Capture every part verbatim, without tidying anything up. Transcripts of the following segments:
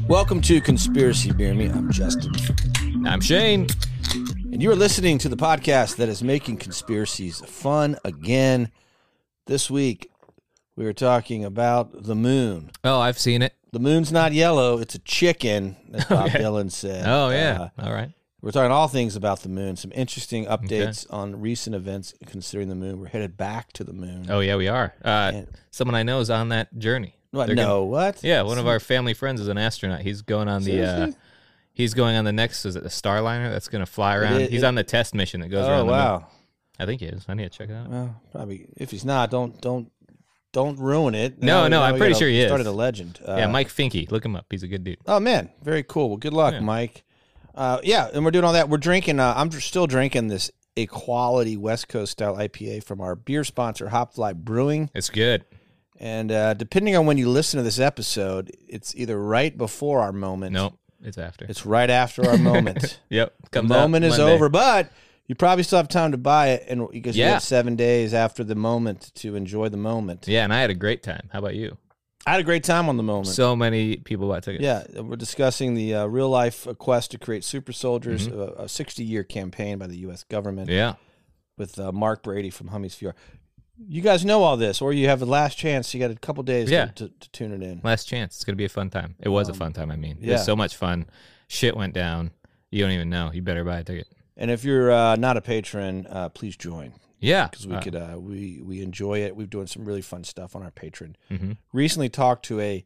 Welcome to Conspiracy Beer Me. I'm Justin. I'm Shane. And you are listening to the podcast that is making conspiracies fun again. This week, we were talking about the moon. Oh, I've seen it. The moon's not yellow, it's a chicken, as Bob Okay. Dylan said. Oh, yeah. Uh, All right. we're talking all things about the moon, some interesting updates okay. on recent events considering the moon. We're headed back to the moon. Oh, yeah, we are. Uh, and, someone I know is on that journey. What? They're no, gonna, what? Yeah, one of our family friends is an astronaut. He's going on the... Uh, he's going on the next, is it the Starliner that's going to fly around? It, he's it, on the test mission that goes oh, around the wow. moon. I think he is. I need to check it out. Well, probably. If he's not, don't don't don't ruin it. No, now, no, now I'm pretty sure he is. Started a legend. Uh, yeah, Mike Finke. Look him up. He's a good dude. Oh man, very cool. Well, good luck, yeah. Mike. Uh, yeah, and we're doing all that. We're drinking. Uh, I'm still drinking this Equality West Coast style I P A from our beer sponsor, Hopfly Brewing. It's good. And uh, depending on when you listen to this episode, it's either right before our moment. Nope, it's after. It's right after our moment. Yep. The moment is Monday. over, but you probably still have time to buy it, and because yeah. you have seven days after the moment to enjoy the moment. Yeah, and I had a great time. How about you? I had a great time on the moment. So many people bought tickets. Yeah, we're discussing the uh, real-life quest to create super soldiers, mm-hmm. a sixty-year campaign by the U S government. Yeah. With uh, Mark Brady from Hummies Fjord. You guys know all this, or you have the last chance. You got a couple days yeah. to, to, to tune it in. Last chance. It's going to be a fun time. It was um, a fun time, I mean. Yeah. It was so much fun. Shit went down. You don't even know. You better buy a ticket. And if you're uh, not a patron, uh, please join. Yeah. Because we, uh, could, uh, we, we enjoy it. We've doing some really fun stuff on our Patreon. Mm-hmm. Recently talked to a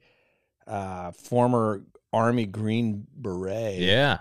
uh, former Army Green Beret yeah.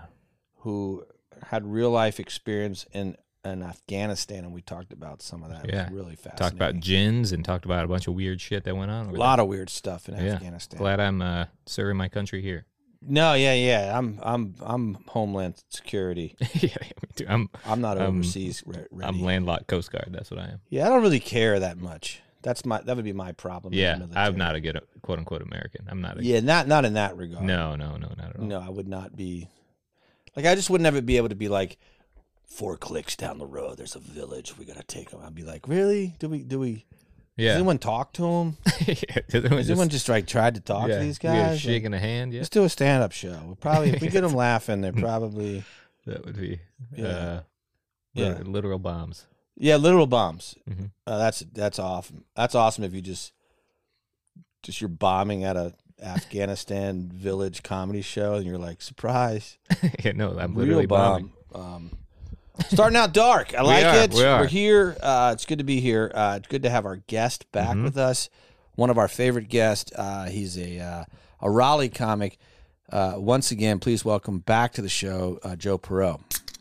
who had real-life experience in in Afghanistan, and we talked about some of that. It yeah. was really fascinating. Talked about gins and talked about a bunch of weird shit that went on. A over lot there. of weird stuff in yeah. Afghanistan. Glad I'm uh, serving my country here. No, yeah, yeah. I'm I'm I'm Homeland Security. yeah, me too. I'm I'm not um, overseas ready. I'm landlocked Coast Guard. That's what I am. Yeah, I don't really care that much. That's my that would be my problem. Yeah, I'm not a good quote unquote American. I'm not. A, yeah, not not in that regard. No, no, no, not at all. No, I would not be. Like, I just would never be able to be like, four clicks down the road, there's a village. We gotta take them. I'd be like, really? Do we? Do we? Yeah. Does anyone talk to them? yeah, Has just, anyone just like tried to talk yeah, to these guys? Shaking like, a hand. Yeah. Let's do a stand-up show. We'll probably if we get them laughing, they're probably that would be yeah, uh, yeah, literal bombs. Yeah, literal bombs. Mm-hmm. Uh, that's that's awesome. That's awesome if you just just you're bombing at a Afghanistan village comedy show and you're like, surprise. yeah, no, I'm Real literally bomb. bombing. Um, starting out dark. I like we are, it. We are. We're here. Uh, it's good to be here. Uh, it's good to have our guest back mm-hmm. with us. One of our favorite guests. Uh, he's a uh, a Raleigh comic. Uh, once again, please welcome back to the show, uh, Joe Perot.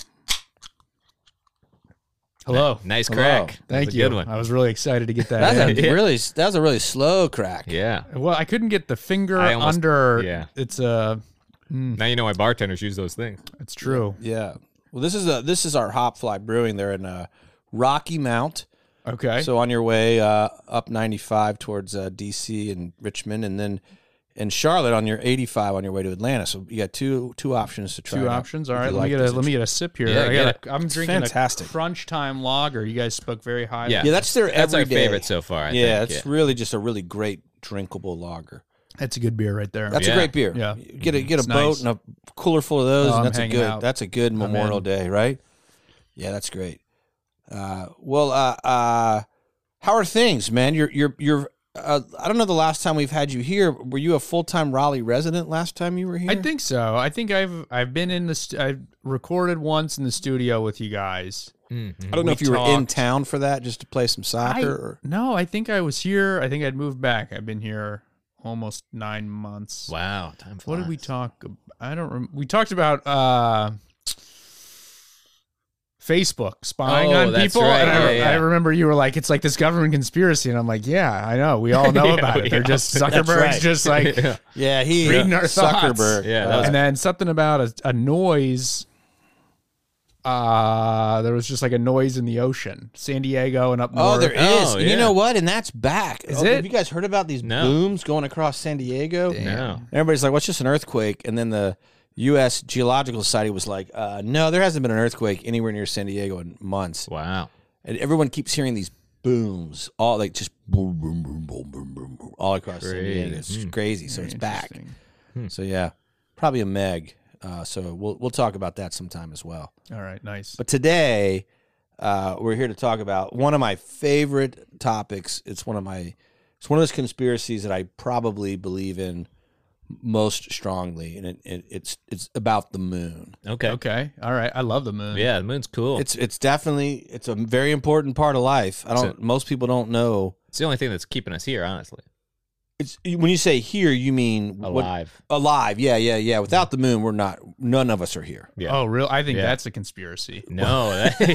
Hello. Nice Hello. crack. Thank That's you. a good one. I was really excited to get that That's in. a really that was a really slow crack. Yeah. Well, I couldn't get the finger I almost- under. yeah. It's uh, mm, Now you know why bartenders use those things. it's true. Yeah. Well, this is a this is our Hopfly Brewing. They're in uh, Rocky Mount. Okay. So on your way uh, up ninety-five towards uh, D C and Richmond, and then in Charlotte on your eighty-five on your way to Atlanta. So you got two two options to try. Two it out options. All if right. you Let like me get a this. let me get a sip here. Yeah, I get got a, I'm It's drinking fantastic. a Crunch Time Lager. You guys spoke very highly. Yeah. Yeah, that's their That's our everyday. favorite so far. I yeah, think. it's really just a really great drinkable lager. That's a good beer right there. That's Yeah. a great beer. Yeah. You get a get a It's boat nice. and a cooler full of those, Oh, and I'm that's a hanging good out. that's a good Memorial in. Day, right? Yeah, that's great. Uh, well, uh, uh, how are things, man? You're you're you're. Uh, I don't know the last time we've had you here. Were you a full time Raleigh resident last time you were here? I think so. I think I've I've been in the st- I've recorded once in the studio with you guys. Mhm. I don't know we if you were in talked. town for that just to play some soccer. I, or... No, I think I was here. I think I'd moved back. I've been here almost nine months. Wow. Time flies. What did we talk? ab- I don't. Rem- we talked about uh, Facebook spying Oh, on that's people, right. and I, Yeah, yeah. I remember you were like, "It's like this government conspiracy," and I'm like, "Yeah, I know. We all know Yeah, about it. we They're all- just That's Zuckerberg's right. just like yeah. Yeah, he reading our thoughts. Zuckerberg. Yeah, that was- and then something about a, a noise. Uh, there was just like a noise in the ocean, San Diego and up north. Oh, there is. Oh, And you yeah. know what? And that's back. Is Oh, it? Have you guys heard about these No. booms going across San Diego? No. Everybody's like, "What's just an earthquake?" And then the U S Geological Society was like, uh, "No, there hasn't been an earthquake anywhere near San Diego in months." Wow. And everyone keeps hearing these booms, all like just boom, boom, boom, boom, boom, boom, boom all across San Diego. Crazy. It's Hmm. crazy. So Very it's back. interesting. So yeah, probably a Meg. Uh, so we'll we'll talk about that sometime as well. All right, nice. But today, uh, we're here to talk about one of my favorite topics. It's one of my it's one of those conspiracies that I probably believe in most strongly, and it, it, it's it's about the moon. Okay. Okay. All right. I love the moon. Yeah, the moon's cool. It's it's definitely it's a very important part of life. I don't. So- most people don't know. It's the only thing that's keeping us here, honestly. It's when you say here, you mean what- Alive. alive. Yeah, yeah, yeah. Without the moon, we're not. None of us are here. Yeah. Oh, real? I think Yeah. that's a conspiracy. No.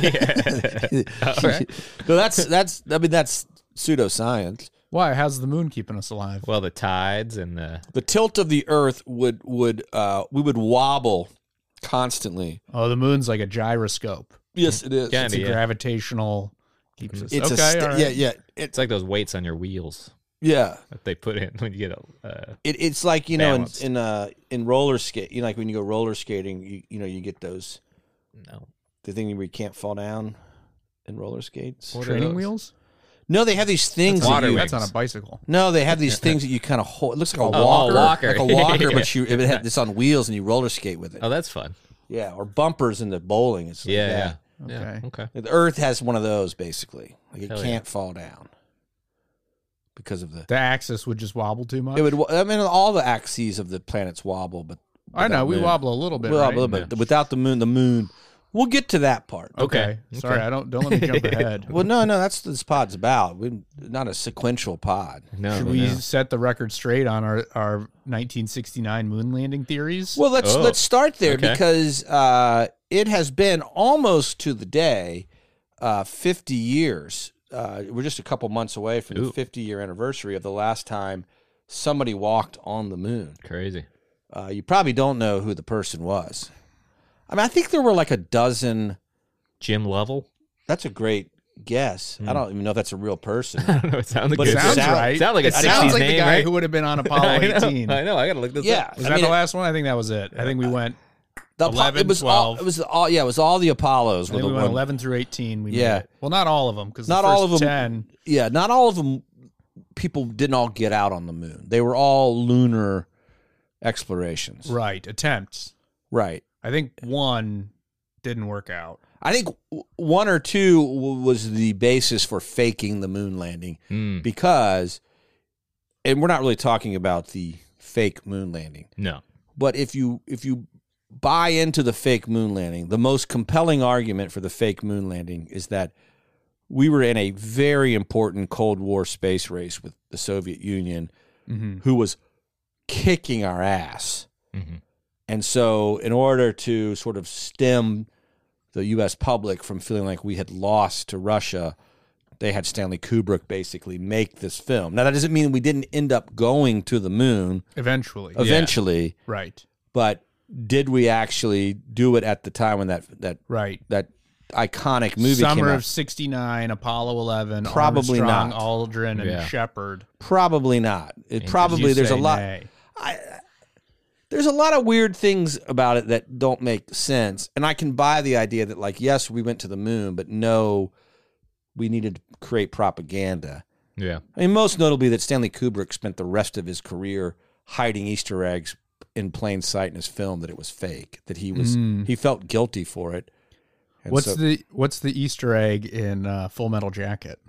That, yeah. All right. No, that's that's. I mean, that's pseudoscience. Why? How's the moon keeping us alive? Well, the tides and the The tilt of the Earth would would uh we would wobble constantly. Oh, the moon's like a gyroscope. Yes, it is. Yeah. It's a yeah. gravitational. Keeps us. It's okay. a sta- all right. yeah, yeah. It's It's like those weights on your wheels yeah. that they put in when you get a. Uh, It, it's like you know in Balance. in uh in roller skate. You know, like when you go roller skating, you you know you get those no. the thing where you can't fall down in roller skates. What are Training those? wheels. No, they have these things. That's that water you, wings. That's on a bicycle. no, they have these things that you kind of hold. It looks like a Oh, walker, walker. like a walker, Yeah. but you it had, it's on wheels and you roller skate with it. Oh, that's fun. Yeah, or bumpers in the bowling. It's like Yeah. that. Yeah. Okay. Yeah. Okay. The Earth has one of those basically. Like it Hell yeah. can't fall down because of the. The axis would just wobble too much. It would. I mean, all the axes of the planets wobble, but I know without we moon- wobble a little bit. Well, right? a little bit. Without the moon, the moon. We'll get to that part. Okay. Okay. Sorry, Okay. I don't. Don't let me jump ahead. Well, no, no, that's what this pod's about. We're not a sequential pod. No. Should no, we no. set the record straight on our, our nineteen sixty-nine moon landing theories? Well, let's Oh. let's start there Okay. because uh, it has been almost to the day, uh, fifty years. Uh, we're just a couple months away from the Ooh. fifty year anniversary of the last time somebody walked on the moon. Crazy. Uh, you probably don't know who the person was. I mean, I think there were like a dozen. Jim Lovell. That's a great guess. I don't even know if that's a real person. I don't know. It sounded But good. it sounds sound- right. Sound like a it sixties sounds like name, the guy right? who would have been on Apollo I know. eighteen. I know. I gotta look this Yeah. up. Was I that mean, the it- last one? I think that was it. I think we went. The Apo- eleven, it was all. twelve. It was all. Yeah, it was all the Apollos. I Were think the we went one. eleven through eighteen. We Yeah. made it. Well, not all of them because Not the all first of 'em- ten. Yeah, not all of them. People didn't all get out on the moon. They were all lunar explorations. Right. Attempts. Right. I think one didn't work out. I think w- one or two w- was the basis for faking the moon landing Mm, because, and we're not really talking about the fake moon landing, no. but if you if you buy into the fake moon landing, the most compelling argument for the fake moon landing is that we were in a very important Cold War space race with the Soviet Union, Mm-hmm. who was kicking our ass. hmm And so, in order to sort of stem the U S public from feeling like we had lost to Russia, they had Stanley Kubrick basically make this film. Now, that doesn't mean we didn't end up going to the moon Eventually. eventually, Right. but did we actually do it at the time when that that Right. that iconic movie Summer came out? of sixty-nine, Apollo eleven, Probably Armstrong, not. Aldrin, and Yeah. Shepard. Probably not. It You probably You there's a say lot. nay. I, there's a lot of weird things about it that don't make sense. And I can buy the idea that, like, yes, we went to the moon, but no, we needed to create propaganda. Yeah. I mean, most notably that Stanley Kubrick spent the rest of his career hiding Easter eggs in plain sight in his film that it was fake, that he was Mm. he felt guilty for it. And What's so- the What's the Easter egg in uh, Full Metal Jacket?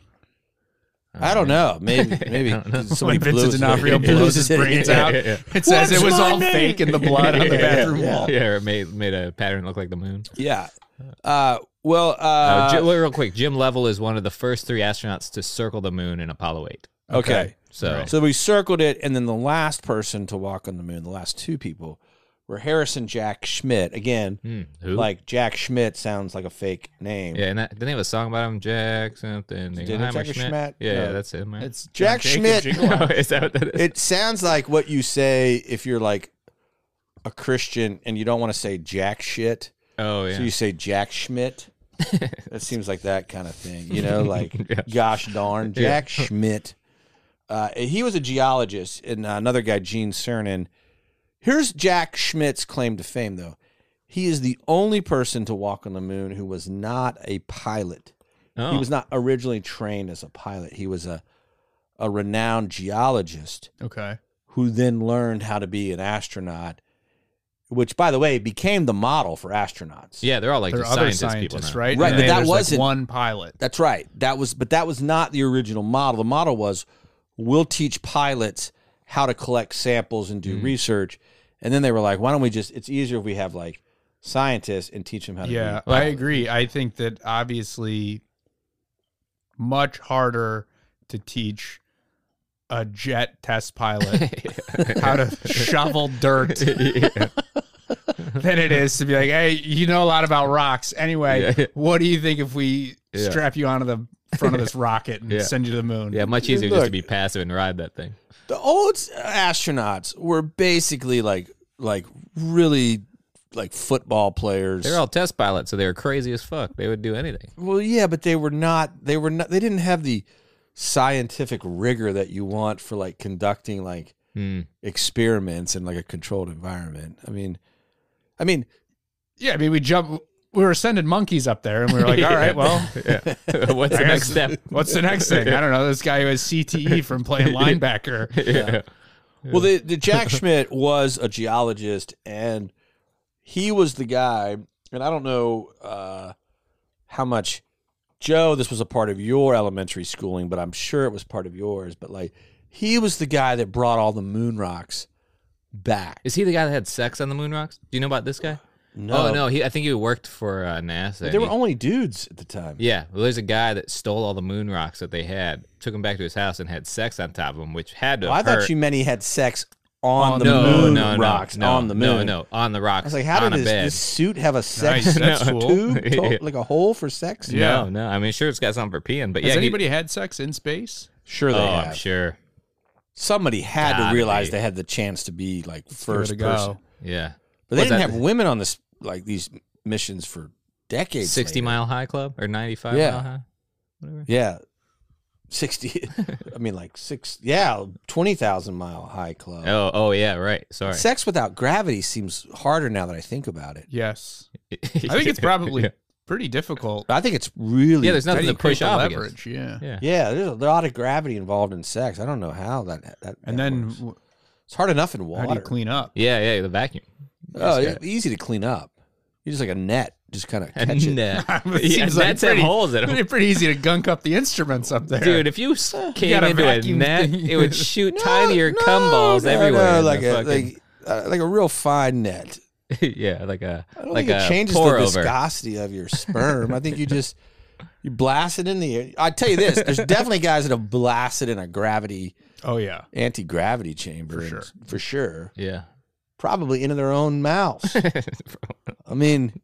I don't know. Maybe maybe I don't know. somebody When blew Vincent his- D'Onofrio blows his brains out, Yeah, yeah, it says What's it was my all name? fake in the blood on the Yeah, bathroom yeah. wall. Yeah, or it made made a pattern look like the moon. Yeah. Uh, well, uh, Uh, Jim, wait, real quick, Jim Lovell is one of the first three astronauts to circle the moon in Apollo eight. okay. So Right. So we circled it, and then the last person to walk on the moon, the last two people, were Harrison Jack Schmitt. Again, hmm, who? like Jack Schmidt sounds like a fake name. yeah, and that, didn't they have a song about him, Jack something? Didn't it, Jack Schmidt? Yeah, No. yeah, that's him. Right? It's Jack John Schmidt. Jacob Jingleheimer. is that what that is? It sounds like what you say if you're like a Christian and you don't want to say Jack shit, oh yeah. so you say Jack Schmidt. It seems like that kind of thing, you know, like Yeah. gosh darn, Jack Schmidt. Uh, he was a geologist, and uh, another guy, Gene Cernan. Here's Jack Schmidt's claim to fame, though. He is the only person to walk on the moon who was not a pilot. oh. He was not originally trained as a pilot. He was a a renowned geologist Okay. who then learned how to be an astronaut which, by the way, became the model for astronauts. Yeah, they're all like There are just other scientist people scientists, now. right? Right, And but then that there's, like, wasn't- one pilot. That's right. That was, but that was not the original model. The model was, we'll teach pilots how to collect samples and do Mm. research, and then they were like, why don't we just? It's easier if we have like scientists and teach them how to. Yeah, be I agree. I think that obviously much harder to teach a jet test pilot how to shovel dirt Yeah. than it is to be like, hey, you know a lot about rocks. Anyway, Yeah, yeah. what do you think if we Yeah. strap you onto the front of this rocket and Yeah. send you to the moon? Yeah, much easier Look. just to be passive and ride that thing. The old astronauts were basically like like really like football players. They're all test pilots, so they were crazy as fuck. They would do anything. Well, yeah, but they were not. They were not. They didn't have the scientific rigor that you want for like conducting like Hmm. experiments in like a controlled environment. I mean, I mean, Yeah, I mean, we jump. We were sending monkeys up there, and we were like, all right, well, Yeah. What's the I next guess- step? what's the next thing? I don't know. This guy who has C T E from playing linebacker. Yeah. well, the the Jack Schmidt was a geologist, and he was the guy. And I don't know uh, how much, Joe, this was a part of your elementary schooling, but I'm sure it was part of yours. But like, he was the guy that brought all the moon rocks back. Is he the guy that had sex on the moon rocks? Do you know about this guy? No, Oh no, he. I think he worked for uh, NASA. But they were He- only dudes at the time. yeah, well, there's a guy that stole all the moon rocks that they had, took them back to his house, and had sex on top of them, which had to. Well, I have thought hurt. you meant he had sex on, On the no, moon no, no, rocks no, on the moon. No, no, on the rocks. I was like, how on did a his, bed. this suit have a sex Nice, that's No. cool. tube, to- Yeah. like a hole for sex? Yeah. No, no. I mean, sure, it's got something for peeing, but Has yeah, he- anybody had sex in space? Sure, they oh, have. I'm sure. Somebody had Gotta to realize be. they had the chance to be like Give it first a go. person, Yeah, but they Was didn't that- have women on this like these missions for decades. sixty later. mile high club or ninety-five Yeah. mile high, whatever. Yeah, sixty. I mean, like six. Yeah, twenty thousand mile high club. Oh, oh yeah, right. Sorry. Sex without gravity seems harder now that I think about it. Yes. I think it's probably yeah. pretty difficult. I think it's really Yeah, there's How do nothing you to push create the off leverage? Yeah. Yeah. Yeah, there's a lot of gravity involved in sex. I don't know how that that. And that then works. w- it's hard enough in how water. do you clean up? Yeah, yeah, the vacuum. Oh, Just it's easy to clean up. You just like a net, just kind of got- catch it. Nah. It yeah, seems like nets have pretty- holes in them. Pretty, pretty easy to gunk up the instruments up there. Dude, if you s- came got a into a vacuum net, thing. it would shoot No, tinier no, cum balls no, everywhere. no, in like the a fucking- like uh, like a real fine net. yeah, like a I don't like think it a changes the pour over. viscosity of your sperm. I think you just you blast it in the air. I tell you this: there's definitely guys that have blasted in a gravity oh yeah. anti gravity chamber For and- sure. for sure. Yeah. Probably into their own mouths. I mean,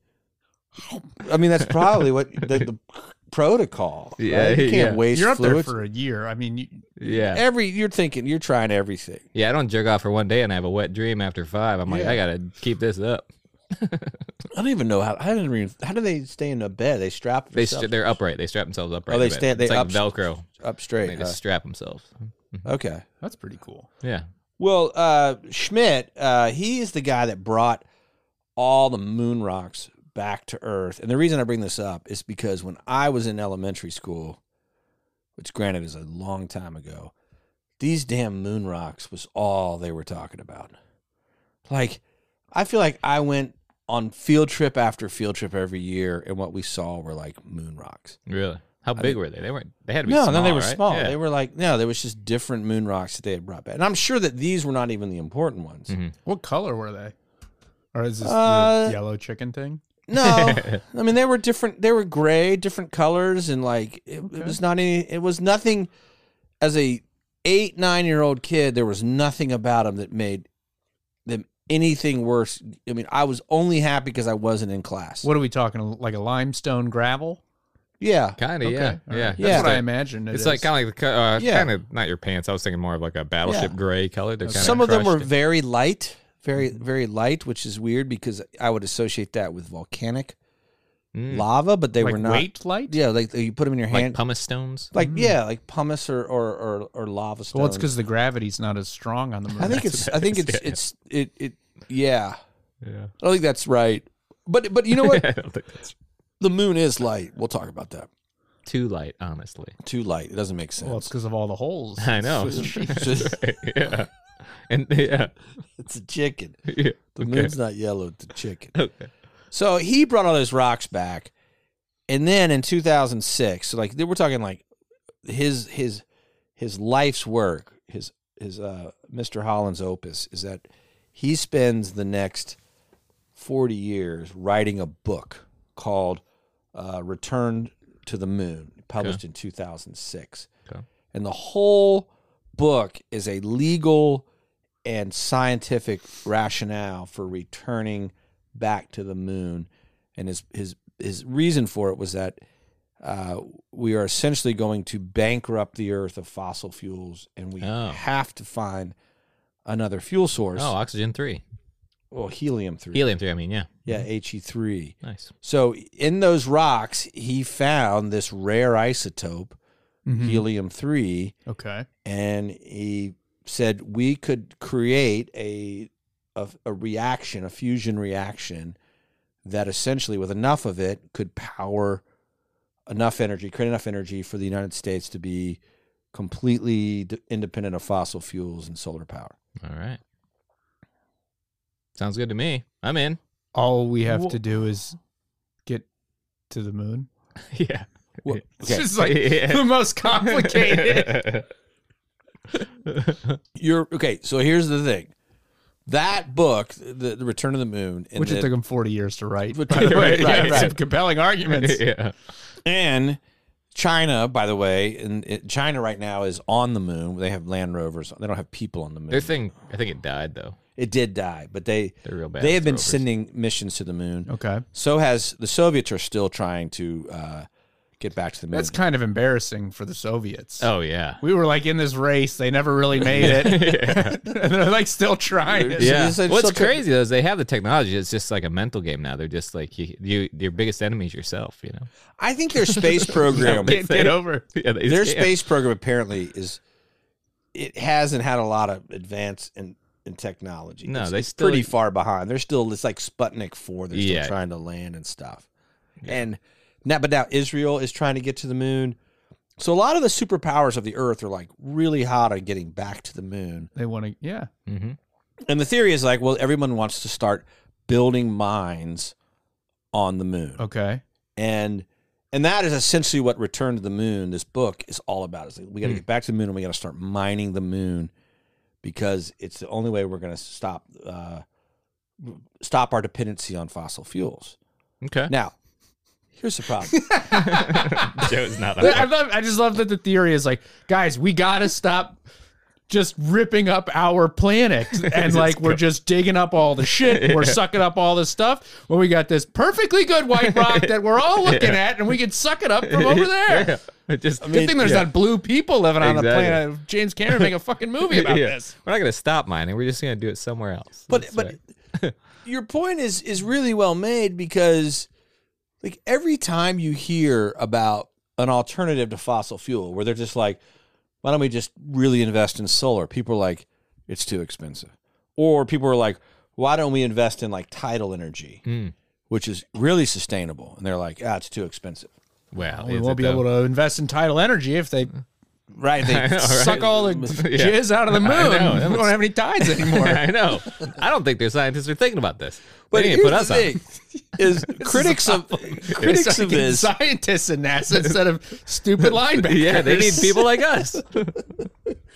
I mean that's probably what the, the protocol. Yeah, right? You can't yeah. waste You're up there fluids. for a year. I mean, you, yeah. Every you're thinking you're trying everything. Yeah, I don't jerk off for one day and I have a wet dream after five. I'm like, Yeah. I gotta keep this up. I don't even know how. I don't even. How do they stay in a bed? They strap. They themselves st- they're upright. They strap themselves upright. Oh, they in bed. stand- they It's like up- Velcro. up They straight. just huh? strap themselves. Okay. that's pretty cool. Yeah. Well, uh, Schmidt, uh, he is the guy that brought all the moon rocks back to Earth. And the reason I bring this up is because when I was in elementary school, which granted is a long time ago, these damn moon rocks was all they were talking about. Like, I feel like I went on field trip after field trip every year, and what we saw were like moon rocks. Really? How big were they? They weren't. They had to be No, small. no, they were right? small. Yeah. They were like, no, there was just different moon rocks that they had brought back. And I'm sure that these were not even the important ones. Mhm. What color were they? Or is this Uh, the yellow chicken thing? No, I mean they were different. They were gray, different colors, and like it, Okay. it was not any. It was nothing. As a eight nine year old kid, there was nothing about them that made them anything worse. I mean, I was only happy because I wasn't in class. What are we talking? Like a limestone gravel? Yeah, Kind of, Okay, yeah, all right. yeah. That's Yeah. what I imagined. it It's like is. kind of like the, co- uh, Yeah. kind of not your pants. I was thinking more of like a battleship Yeah. gray color. They're kind some of them were crushed. very light, very very light, which is weird because I would associate that with volcanic Mm. lava, but they like were not. weight light. Yeah, like you put them in your like hand, pumice stones. like yeah, like pumice or or or, or lava stones. Well, it's because the gravity's not as strong on the moon. I think That's it's. what I think it it's. is, yeah. It's. It. It. Yeah. Yeah. I don't think that's right. But but you know what? I don't think that's The moon is light. We'll talk about that. too light, honestly. Too light. It doesn't make sense. well, it's because of all the holes. I know. It's just- It's just- yeah. And yeah, it's a chicken. yeah. The okay. moon's not yellow; it's a chicken. Okay. So he brought all those rocks back, and then in two thousand six, so like we're talking like his his his life's work, his his uh, Mister Holland's opus is that he spends the next forty years writing a book called uh, "Return to the Moon," published okay. in two thousand six, okay. and the whole book is a legal and scientific rationale for returning back to the moon, and his his his reason for it was that uh, we are essentially going to bankrupt the Earth of fossil fuels, and we Oh. have to find another fuel source. Oh, oxygen three. Well, helium three. Helium three, I mean, yeah. Yeah, H E three. Nice. So in those rocks, he found this rare isotope, Mhm. helium three, Okay. and he said we could create a, a a reaction, a fusion reaction that essentially, with enough of it, could power enough energy, create enough energy for the United States to be completely d- independent of fossil fuels and solar power. All right. Sounds good to me. I'm in. All we have Wha- to do is get to the moon. Yeah. Well, It's okay. just like Yeah. the most complicated. You're okay. So here's the thing: that book, the, the Return of the Moon, and Which it the- took him forty years to write. Which- By the way, right, yeah, right, some right. compelling arguments. yeah. and China, by the way, and it, China right now is on the moon. They have land rovers. They don't have people on the moon. Their thing, I think it died, though. It did die, but they They're real bad. they with have been rovers. sending missions to the moon. Okay. So has the Soviets are still trying to uh, get back to the moon. That's kind of embarrassing for the Soviets. Oh, yeah. We were like in this race. They never really made it. yeah. And they're like still trying. So Yeah. these are What's still- crazy though is they have the technology. It's just like a mental game now. They're just like you, you your biggest enemy is yourself. You know. I think their space program, Can't get over. Yeah, they their can't. space program apparently is it hasn't had a lot of advance in, in technology. No, it's, they it's still- pretty far behind. They're still it's like Sputnik four. They're still Yeah. trying to land and stuff. And now, but now Israel is trying to get to the moon. So a lot of the superpowers of the Earth are like really hot on getting back to the moon. They want to, yeah. Mm-hmm. And the theory is like, well, everyone wants to start building mines on the moon. Okay. And and that is essentially what Return to the Moon, this book, is all about. Is like, we got to Hmm. get back to the moon and we got to start mining the moon because it's the only way we're going to stop uh, stop our dependency on fossil fuels. Okay. Now, here's the problem. Joe's not. I, love, I just love that the theory is like, guys, we got to stop just ripping up our planet. And like, we're just digging up all the shit. We're sucking up all this stuff. Well, we got this perfectly good white rock that we're all looking Yeah. at and we can suck it up from over there. Yeah. It just I Good mean, thing there's yeah. not blue people living on the Exactly. planet. James Cameron make a fucking movie about Yeah. this. We're not going to stop mining. We're just going to do it somewhere else. But That's but right. your point is is really well made because like every time you hear about an alternative to fossil fuel where they're just like, why don't we just really invest in solar? People are like, it's too expensive. Or people are like, why don't we invest in like tidal energy, Hmm. which is really sustainable? And they're like, ah, it's too expensive. Well, We is won't it be though? able to invest in tidal energy if they Right. They, I know, right? suck all the Yeah. jizz out of the moon. I know, that We don't was- have any tides anymore. I know. I don't think their scientists are thinking about this. but They need here's to put the us thing: is critics of critics It's of like this. scientists in NASA instead of stupid on. linebackers. Yeah, they need people like us. the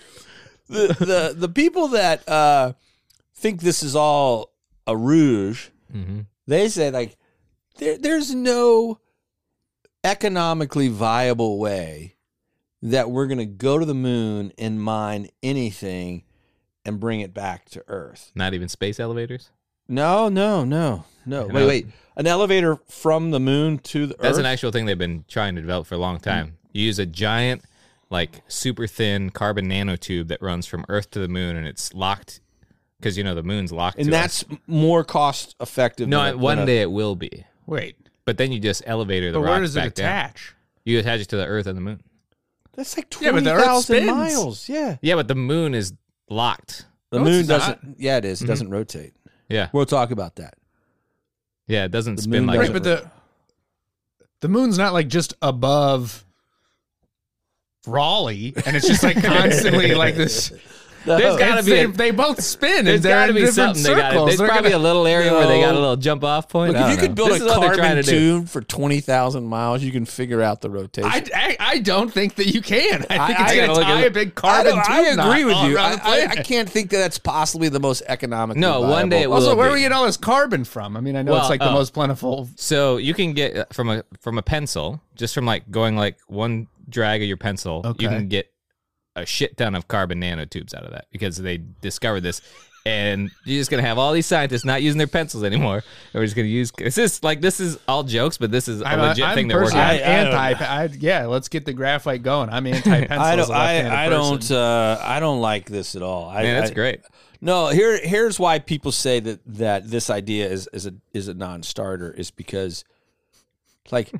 the the people that uh, think this is all a rouge, Mm-hmm. they say like there there's no economically viable way that we're going to go to the moon and mine anything and bring it back to Earth. Not even space elevators. No, no, no, no. I Wait, know. wait. An elevator from the moon to the That's Earth? an actual thing they've been trying to develop for a long time. You use a giant, like super thin carbon nanotube that runs from Earth to the moon, and it's locked because you know the moon's locked. and to that's us. more cost effective. no. than a- One than a- day it will be, Wait, but then you just elevator the but where rocks does it back down. attach? You attach it to the Earth and the moon. That's like Yeah, but twenty the Earth thousand spins. miles. Yeah. Yeah, but the moon is locked. The No, moon it's doesn't. not. Yeah, it is. It Mhm. doesn't rotate. Yeah, We'll talk about that. yeah. It doesn't The spin moon like. Right, a- but the the moon's not like just above Raleigh, and it's just like constantly like this. There's got to It's- be. they, A, they both spin. there's and they're got to in be different something. They got. circles. There's They're probably gonna- a little area where they got a No. little jump off point. Look, I if you don't could know. build This a is what they're trying carbon to do. tube for twenty thousand miles, you can figure out the rotation. I, I, I don't think that you can. I think I- it's I going gotta to look tie at a big I, carbon don't- tube I agree knot with all you. around I, the I, I planet. can't think that that's possibly the most economically No, one viable. day it will. Also, where be. are we getting all this carbon from? I mean, I know Well, it's like the oh. most plentiful. So you can get uh, from a from a pencil, just from like going like one drag of your pencil, Okay. you can get a shit ton of carbon nanotubes out of that because they discovered this. And you're just gonna have all these scientists not using their pencils anymore. And we're just gonna use this is like this is all jokes, but this is a I'm, legit I'm thing they're working personally- on. I'm I- I don't- anti. I, yeah, let's get the graphite going. I'm anti-pencil. I as don't. a left-handed I, I person. don't. Uh, I don't like this at all. I, Man, that's I- great. No, here here's why people say that that this idea is is a is a non-starter is because, like,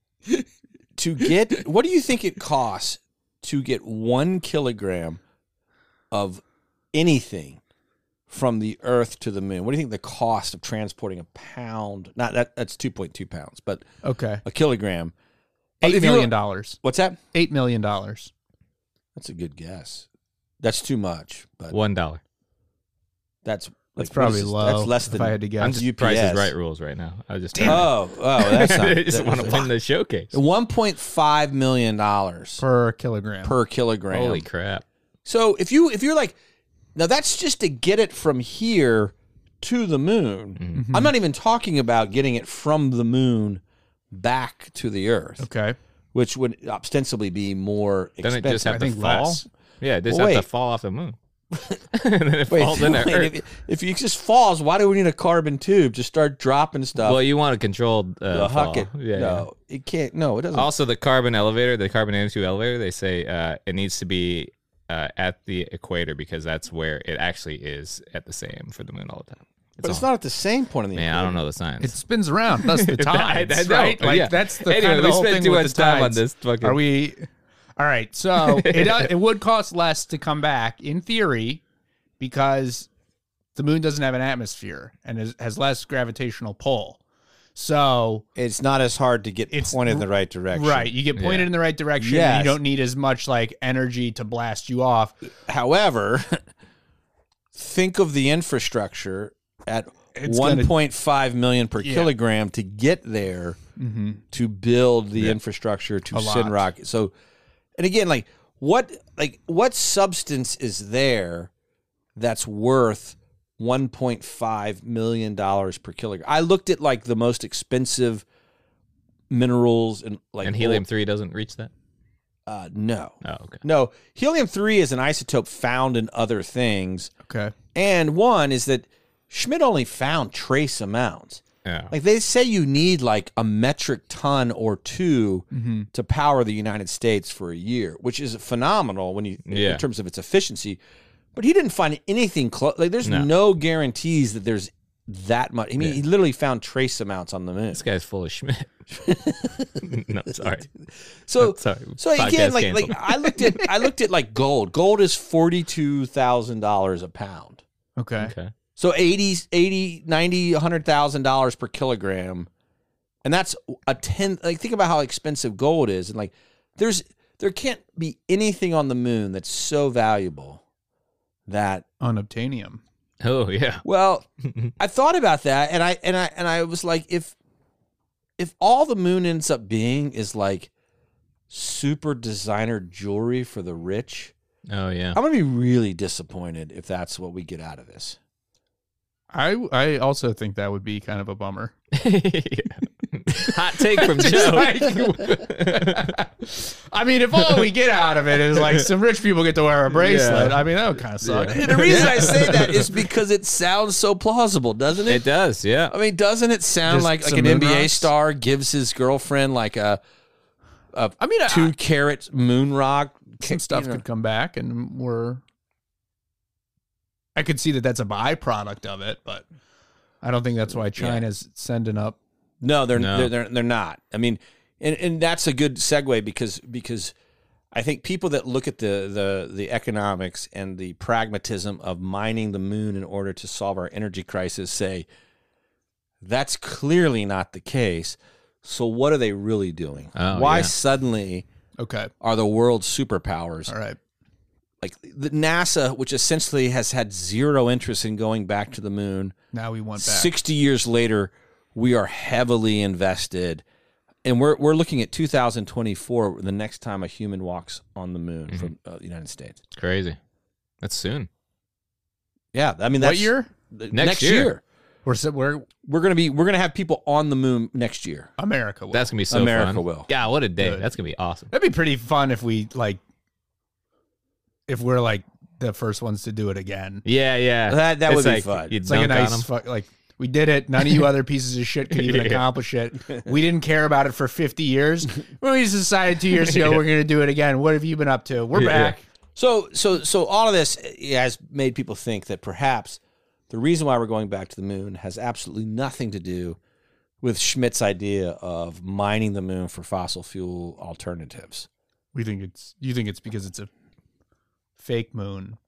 to get what do you think it costs to get one kilogram of anything from the Earth to the moon? What do you think the cost of transporting a pound? Not that that's two point two pounds, but Okay, a kilogram. eight If you- million dollars. What's that? Eight million dollars. That's a good guess. That's too much, but One dollar. that's That's like, what probably is this? low. That's less if than I had to guess. I'm just U P Price S. is Right rules right now. I just Oh, oh, that's not. I just that want to was- win the showcase. one point five million dollars per kilogram. per kilogram. Holy crap! So if you if you're like, now that's just to get it from here to the moon. Mm-hmm. I'm not even talking about getting it from the moon back to the Earth, Okay. which would ostensibly be more Doesn't expensive. it just have I to think fall? less. Yeah, it just Well, have wait. to fall off the moon. and then it Wait, falls into wait, Earth. if, if it just falls, why do we need a carbon tube to start dropping stuff? Well, you want a controlled uh, the fall. huck it. Yeah, no, it can't. No, it doesn't. yeah. Also, the carbon elevator, the carbon nanotube elevator, they say uh, it needs to be uh, at the equator because that's where it actually is at the same for the moon all the time. but it's not at the same point in the Man, I don't know the science. It spins around. That's the I- tides, I know, right? Like yeah. that's the Anyway, kind of the we whole spent thing too with much the time on tides. this fucking- Are we? All right. So it uh, it would cost less to come back in theory because the moon doesn't have an atmosphere and is, has less gravitational pull. So It's not as hard to get It's- pointed in the right direction. right, you get pointed Yeah. in the right direction. And Yes. you don't need as much like energy to blast you off. However, think of the infrastructure at It's gonna- one point five million per Yeah. kilogram to get there Mm-hmm. to build the Yeah. infrastructure to A lot. send rockets. So, and again, like what, like what substance is there that's worth one point five million dollars per kilogram? I looked at like the most expensive minerals and like and helium three doesn't reach that. Uh, no, Oh, okay. no. Helium three is an isotope found in other things. Okay. And one is that Schmidt only found trace amounts. Yeah. Like they say you need like a metric ton or two Mm-hmm. to power the United States for a year, which is phenomenal when you Yeah. in terms of its efficiency. But he didn't find anything close. Like there's no. No. guarantees that there's that much. I mean, Yeah. he literally found trace amounts on the moon. This guy's full of Schmidt. no, sorry. So Sorry. So again, Podcast like canceled. like I looked at I looked at like gold. Gold is forty two thousand dollars a pound. Okay. Okay. So eighty, eighty, ninety, one hundred thousand dollars per kilogram. And that's a ten like think about how expensive gold is. And like there's there can't be anything on the moon that's so valuable that Unobtainium. Oh yeah. well, I thought about that and I and I and I was like if if all the moon ends up being is like super designer jewelry for the rich, Oh yeah. I'm gonna be really disappointed if that's what we get out of this. I I also think that would be kind of a bummer. Hot take from Just Joe. like- I mean, if all we get out of it is like some rich people get to wear a bracelet, Yeah. I mean that would kind of suck. And the reason I say that is because it sounds so plausible, doesn't it? It does, yeah. I mean, doesn't it sound Just like like some an moon N B A rocks? star gives his girlfriend like a a I mean, I- two carat moon rock? Some stuff you know. could come back, and we're. I could see that that's a byproduct of it, but I don't think that's why China's sending up. No, they're, No. they're they're they're not. I mean, and and that's a good segue because because I think people that look at the the the economics and the pragmatism of mining the moon in order to solve our energy crisis say that's clearly not the case. So what are they really doing? Oh, Why yeah. suddenly Okay, are the world's superpowers all right. like the NASA, which essentially has had zero interest in going back to the moon. Now we want back. sixty years later, we are heavily invested. And we're we're looking at two thousand twenty-four, the next time a human walks on the moon mm-hmm. from uh, the United States. Crazy. That's soon. Yeah, I mean that's what year? Next, next year. year. We're we're we're gonna be we're gonna have people on the moon next year. America will. That's gonna be so America fun. will. Yeah, what a day. Good. That's gonna be awesome. That'd be pretty fun if we like if we're like the first ones to do it again. Yeah, yeah. That that It's would be like, fun. you It's like a dunk on nice them. fuck like we did it. None of you other pieces of shit could even Yeah. accomplish it. We didn't care about it for fifty years. We just decided two years ago Yeah. we're going to do it again. What have you been up to? We're Yeah, back. So so so all of this has made people think that perhaps the reason why we're going back to the moon has absolutely nothing to do with Schmidt's idea of mining the moon for fossil fuel alternatives. We think it's you think it's because it's a fake moon.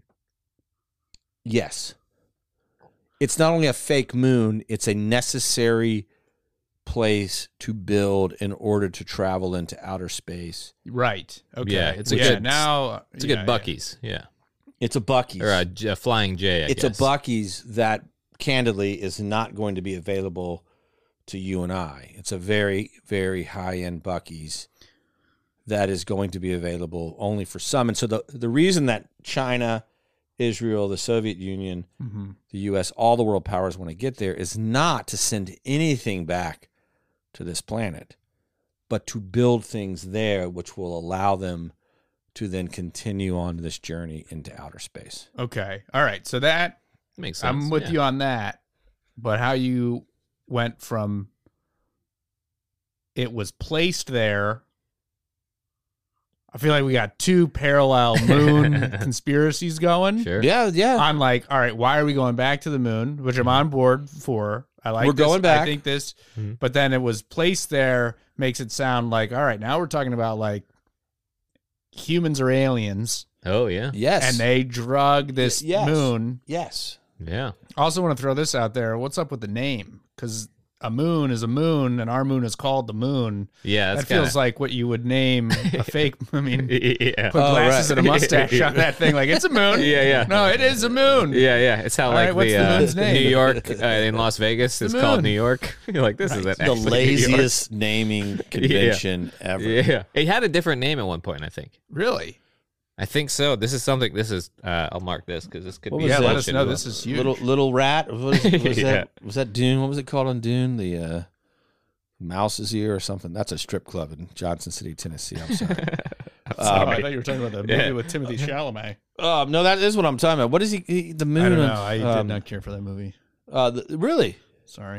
Yes. It's not only a fake moon, it's a necessary place to build in order to travel into outer space. Right. Okay. Yeah, it's a yeah, good- now It's a yeah, good Bucky's. Yeah. It's a Buc-ee's. Or a, J- a Flying J, I it's guess. a Buc-ee's that, candidly, is not going to be available to you and I. It's a very, very high-end Buc-ee's that is going to be available only for some. And so the, the reason that China, Israel, the Soviet Union, Mm-hmm. the U S, all the world powers want to get there is not to send anything back to this planet, but to build things there which will allow them to then continue on this journey into outer space. Okay. All right. So that Makes sense. I'm with yeah. you on that. But how you went from it was placed there. I feel like we got two parallel moon conspiracies going. Sure. Yeah, yeah. I'm like, all right, why are we going back to the moon? Which I'm on board for. I like We're this. going back. I think this, Mhm. but then it was placed there makes it sound like, all right, now we're talking about like humans or aliens, Oh, yeah. yes. and they drug this Y- yes. moon. yes. Yeah. Also, want to throw this out there. What's up with the name? Because a moon is a moon, and our moon is called the moon. Yeah. That That's feels like what you would name a fake. I mean, yeah. put Oh, glasses right. and a mustache on that thing. Like it's a moon. Yeah, yeah. No, it is a moon. Yeah, yeah. It's how All like right, what's the, the uh, moon's name? New York uh, in Las Vegas is The called moon. New York. You're like, this isn't The actually New York. laziest naming convention ever. Yeah. It had a different name at one point, I think. Really? I think so. This is something. This is. Uh, I'll mark this because this could What be. was Yeah, that? let us bullshit know. as This well. is huge. Little little rat. What is, was Yeah. that? Was that Dune? What was it called on Dune? The uh, Mouse's Ear or something? That's a strip club in Johnson City, Tennessee. I'm sorry. Oh, um, I thought you were talking about the Yeah. movie with Timothy Chalamet. uh, no, that is what I'm talking about. What is he? he the moon. I don't of- know. I um, did not care for that movie. Uh, the, really? Sorry.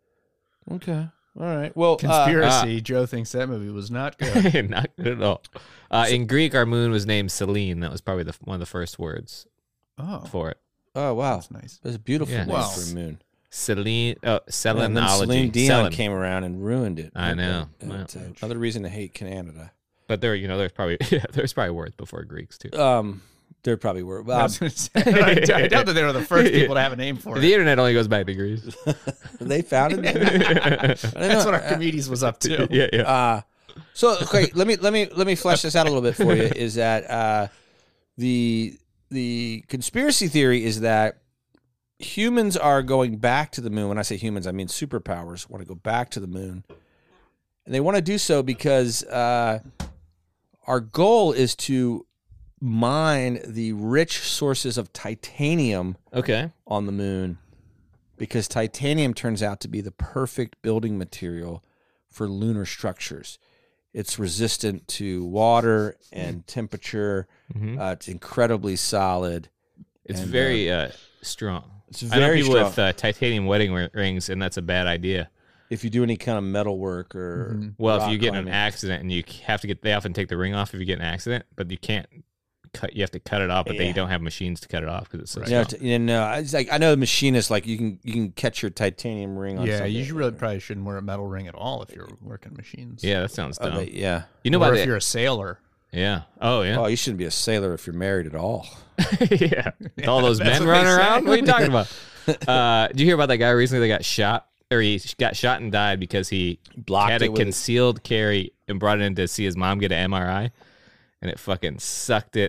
Okay. All right. Well, uh, Conspiracy. Joe thinks that movie was not good. Not good at all. Uh, in Greek, our moon was named Selene. That was probably the, one of the first words Oh, for it. oh wow, that's nice. that's a beautiful Yeah. name Wow. for a moon. Selene. Oh, And then Celine Selenology. Dion Selen. came around and ruined it. I know. And, Well. it's, uh, another reason to hate Canada. But there, you know, there's probably yeah, there's probably words before Greeks too. Um, there probably were. I, Um, was gonna say, I doubt that they were the first people to have a name for The it. internet only goes back to Greece. they founded that. I don't That's know. what Archimedes was up to. yeah, yeah. Uh, so okay, let me let me let me flesh this out a little bit for you. Is that uh, the the conspiracy theory is that humans are going back to the moon. When I say humans, I mean superpowers want to go back to the moon, and they want to do so because uh, our goal is to mine the rich sources of titanium Okay. on the moon, because titanium turns out to be the perfect building material for lunar structures. It's resistant to water and temperature. Mhm. Uh, it's incredibly solid. It's And, very uh, strong. It's I know very people strong. with uh, titanium wedding ri- rings, and that's a bad idea. If you do any kind of metal work or Mhm. Well, if rock you get in an climbing. accident and you have to get, they often take the ring off if you get in an accident, but you can't cut. You have to cut it off, but they Yeah. don't have machines to cut it off because it's so Yeah, strong. t- you know, it's like I know machinists like you can you can catch your titanium ring on. Yeah, something. you should really probably shouldn't wear a metal ring at all if you're working machines. Yeah, that sounds Oh, dumb. but yeah. You know or about if the, you're a sailor. yeah. Oh yeah. Oh, you shouldn't be a sailor if you're married at all. yeah. All those That's men what they running say. around. What are you talking about? Uh, did you hear about that guy recently that got shot, or he got shot and died because he Blocked had a it with his- concealed carry and brought it in to see his mom get an M R I, and it fucking sucked it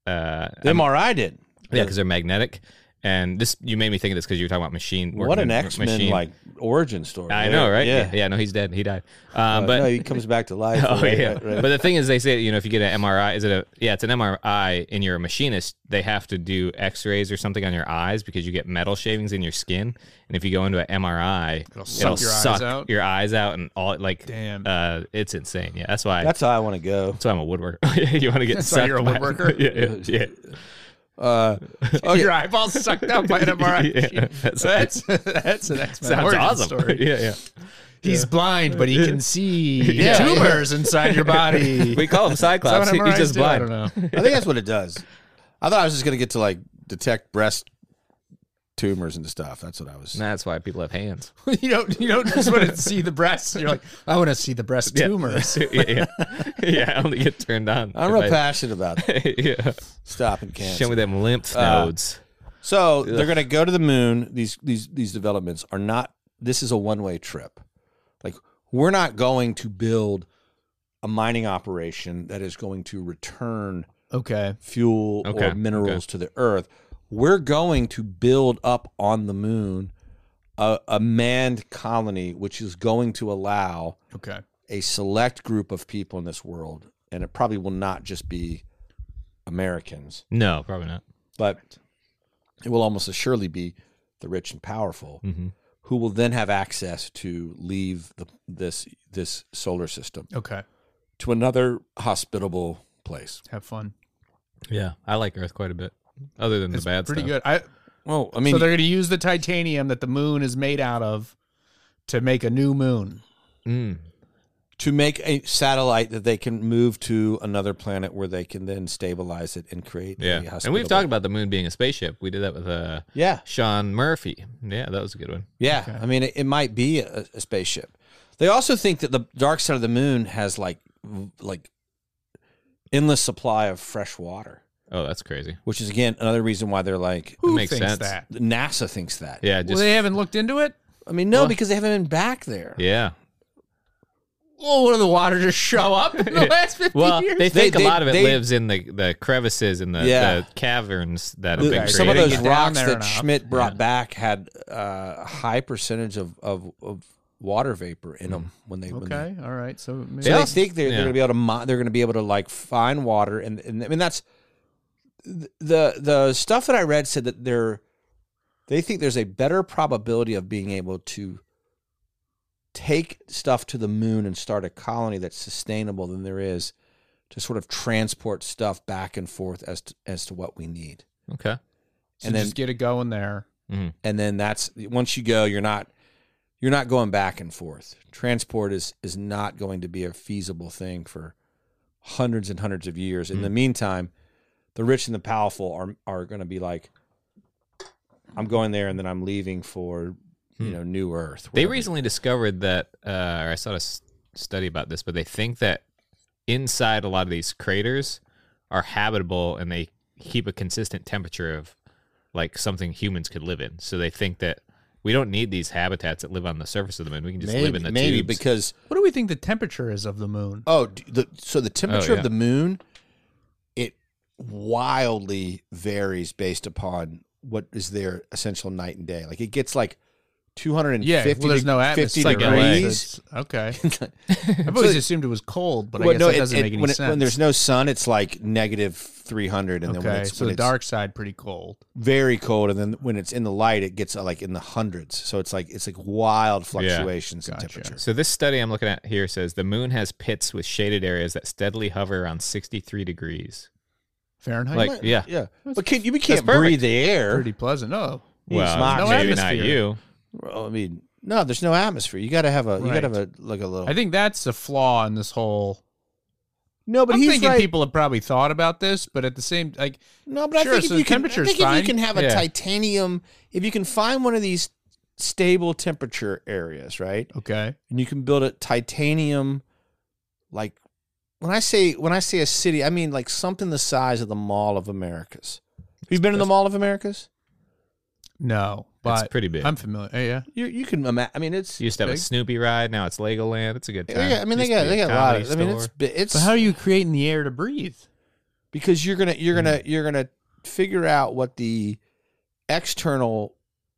Uh, The M R I did. yeah, because they're magnetic. And this, you made me think of this because you were talking about machine. What working an in X-Men machine. like origin story. I there. know, right? Yeah. yeah, no, he's dead. He died. Um, Uh, but no, he comes back to life. oh right, yeah. right, right. But the thing is, they say you know if you get an M R I, is it a yeah? It's an M R I, and you're a machinist. They have to do X-rays or something on your eyes because you get metal shavings in your skin, and if you go into an M R I, it'll, suck your eyes suck out? your eyes out and all like. Damn. Uh, it's insane. Yeah, that's why. That's how I want to go. That's why I'm a woodworker. You want to get That's why sucked you're a by- woodworker? yeah, yeah. yeah. Uh, okay. Your eyeballs sucked out by an M R I Yeah, machine. that's- That's that's an X-Men Sounds origin awesome. story. yeah, yeah. He's blind, but he can see Yeah. tumors inside your body. We call him Is that Cyclops. what He- M R He's Is just do? I blind. don't know. I think that's what it does. I thought I was just gonna get to like detect breast tumors and stuff. That's what I was. That's why people have hands. you don't you don't just want to see the breasts. You're like, I want to see the breast tumors. yeah, yeah. yeah, I only get turned on. I'm if real I- passionate about yeah. stopping cancer. Show me them lymph Uh, nodes. So they're going to go to the moon. These these these developments are not. This is a one way trip. Like we're not going to build a mining operation that is going to return Okay. fuel Okay, or minerals okay. to the Earth. We're going to build up on the moon a, a manned colony, which is going to allow Okay. a select group of people in this world, and it probably will not just be Americans, No, probably not. but it will almost assuredly be the rich and powerful, Mm-hmm. who will then have access to leave the, this this solar system Okay. to another hospitable place. Have fun. Yeah, I like Earth quite a bit. Other than It's the bad pretty stuff. good. I Well, I mean, so they're going to use the titanium that the moon is made out of to make a new moon. Mm. to make a satellite that they can move to another planet where they can then stabilize it and create. Yeah, a and we've hospitable- talked about the moon being a spaceship. We did that with uh, Yeah, Sean Murphy. Yeah, that was a good one. yeah. Okay. I mean, it, it might be a, a spaceship. They also think that the dark side of the moon has like v- like endless supply of fresh water, Oh, that's crazy. which is again another reason why they're like Who makes thinks sense. that? NASA thinks that. Yeah, Well, just they haven't looked into it. I mean, no, Well- because they haven't been back there. yeah. Well, what did the water just show up in the last fifty Well, years? they think They- a lot of it they- lives in the, the crevices and the, Yeah. the caverns that have The- been some of created. those Get down rocks there that enough. Schmidt brought Yeah. back had uh, a high percentage of, of, of water vapor in them when they when they Okay, all right. So maybe So Yeah. they think they're, Yeah. they're going to be able to mi- they're going to be able to like find water and, and I mean that's the the stuff that I read said that they're they think there's a better probability of being able to take stuff to the moon and start a colony that's sustainable than there is to sort of transport stuff back and forth as to, as to what we need. Okay. so and then- just get it going there. And then that's once you go, you're not you're not going back and forth. Transport is is not going to be a feasible thing for hundreds and hundreds of years. In the meantime, the rich and the powerful are are going to be like, I'm going there and then I'm leaving for you know New Earth. They wherever. recently discovered that, uh, or I saw a s- study about this, but they think that inside a lot of these craters are habitable and they keep a consistent temperature of like something humans could live in. So they think that we don't need these habitats that live on the surface of the moon. We can just maybe live in the maybe tubes. because What do we think the temperature is of the moon? oh d- the so the temperature yeah. of the moon it wildly varies based upon what is their essential night and day. Like it gets like two hundred fifty Yeah, well, there's no fifty atmosphere. like L A. degrees. It's- Okay. I've always assumed it was cold, but I Well, guess no, that it- doesn't it- make any when, it- sense. when there's no sun, it's like negative three hundred, and then when okay, it's, so when the it's dark side pretty cold. very cold, and then when it's in the light, it gets uh, like in the hundreds. So it's like it's like wild fluctuations in Gotcha. temperature. So this study I'm looking at here says the moon has pits with shaded areas that steadily hover around sixty-three degrees. Fahrenheit? Like, yeah. yeah, but can, you can't perfect. breathe the air. pretty pleasant. Oh, Well, not- no maybe atmosphere. not you. Well, I mean, no, there's no atmosphere. You got to have a. You got to have Right. a like a little. I think that's the flaw in this whole. no, but I'm he's thinking right. people have probably thought about this, but at the same, like, No, but Sure, I think so if you the can, I temperature's think if fine. you can have a Yeah. titanium, if you can find one of these stable temperature areas, right, okay, and you can build a titanium, like when I say when I say a city, I mean like something the size of the Mall of Americas. Have you been in the Mall of Americas? no, but It's pretty big. I'm familiar. Hey, yeah, You you can imagine. I mean, it's You used to have a big. Snoopy ride. Now it's Legoland. It's a good time. yeah. I mean, they Used to got be they got a lot comedy of. I mean, it's store. bi- it's but how are you creating the air to breathe? because you're gonna you're gonna you're gonna figure out what the external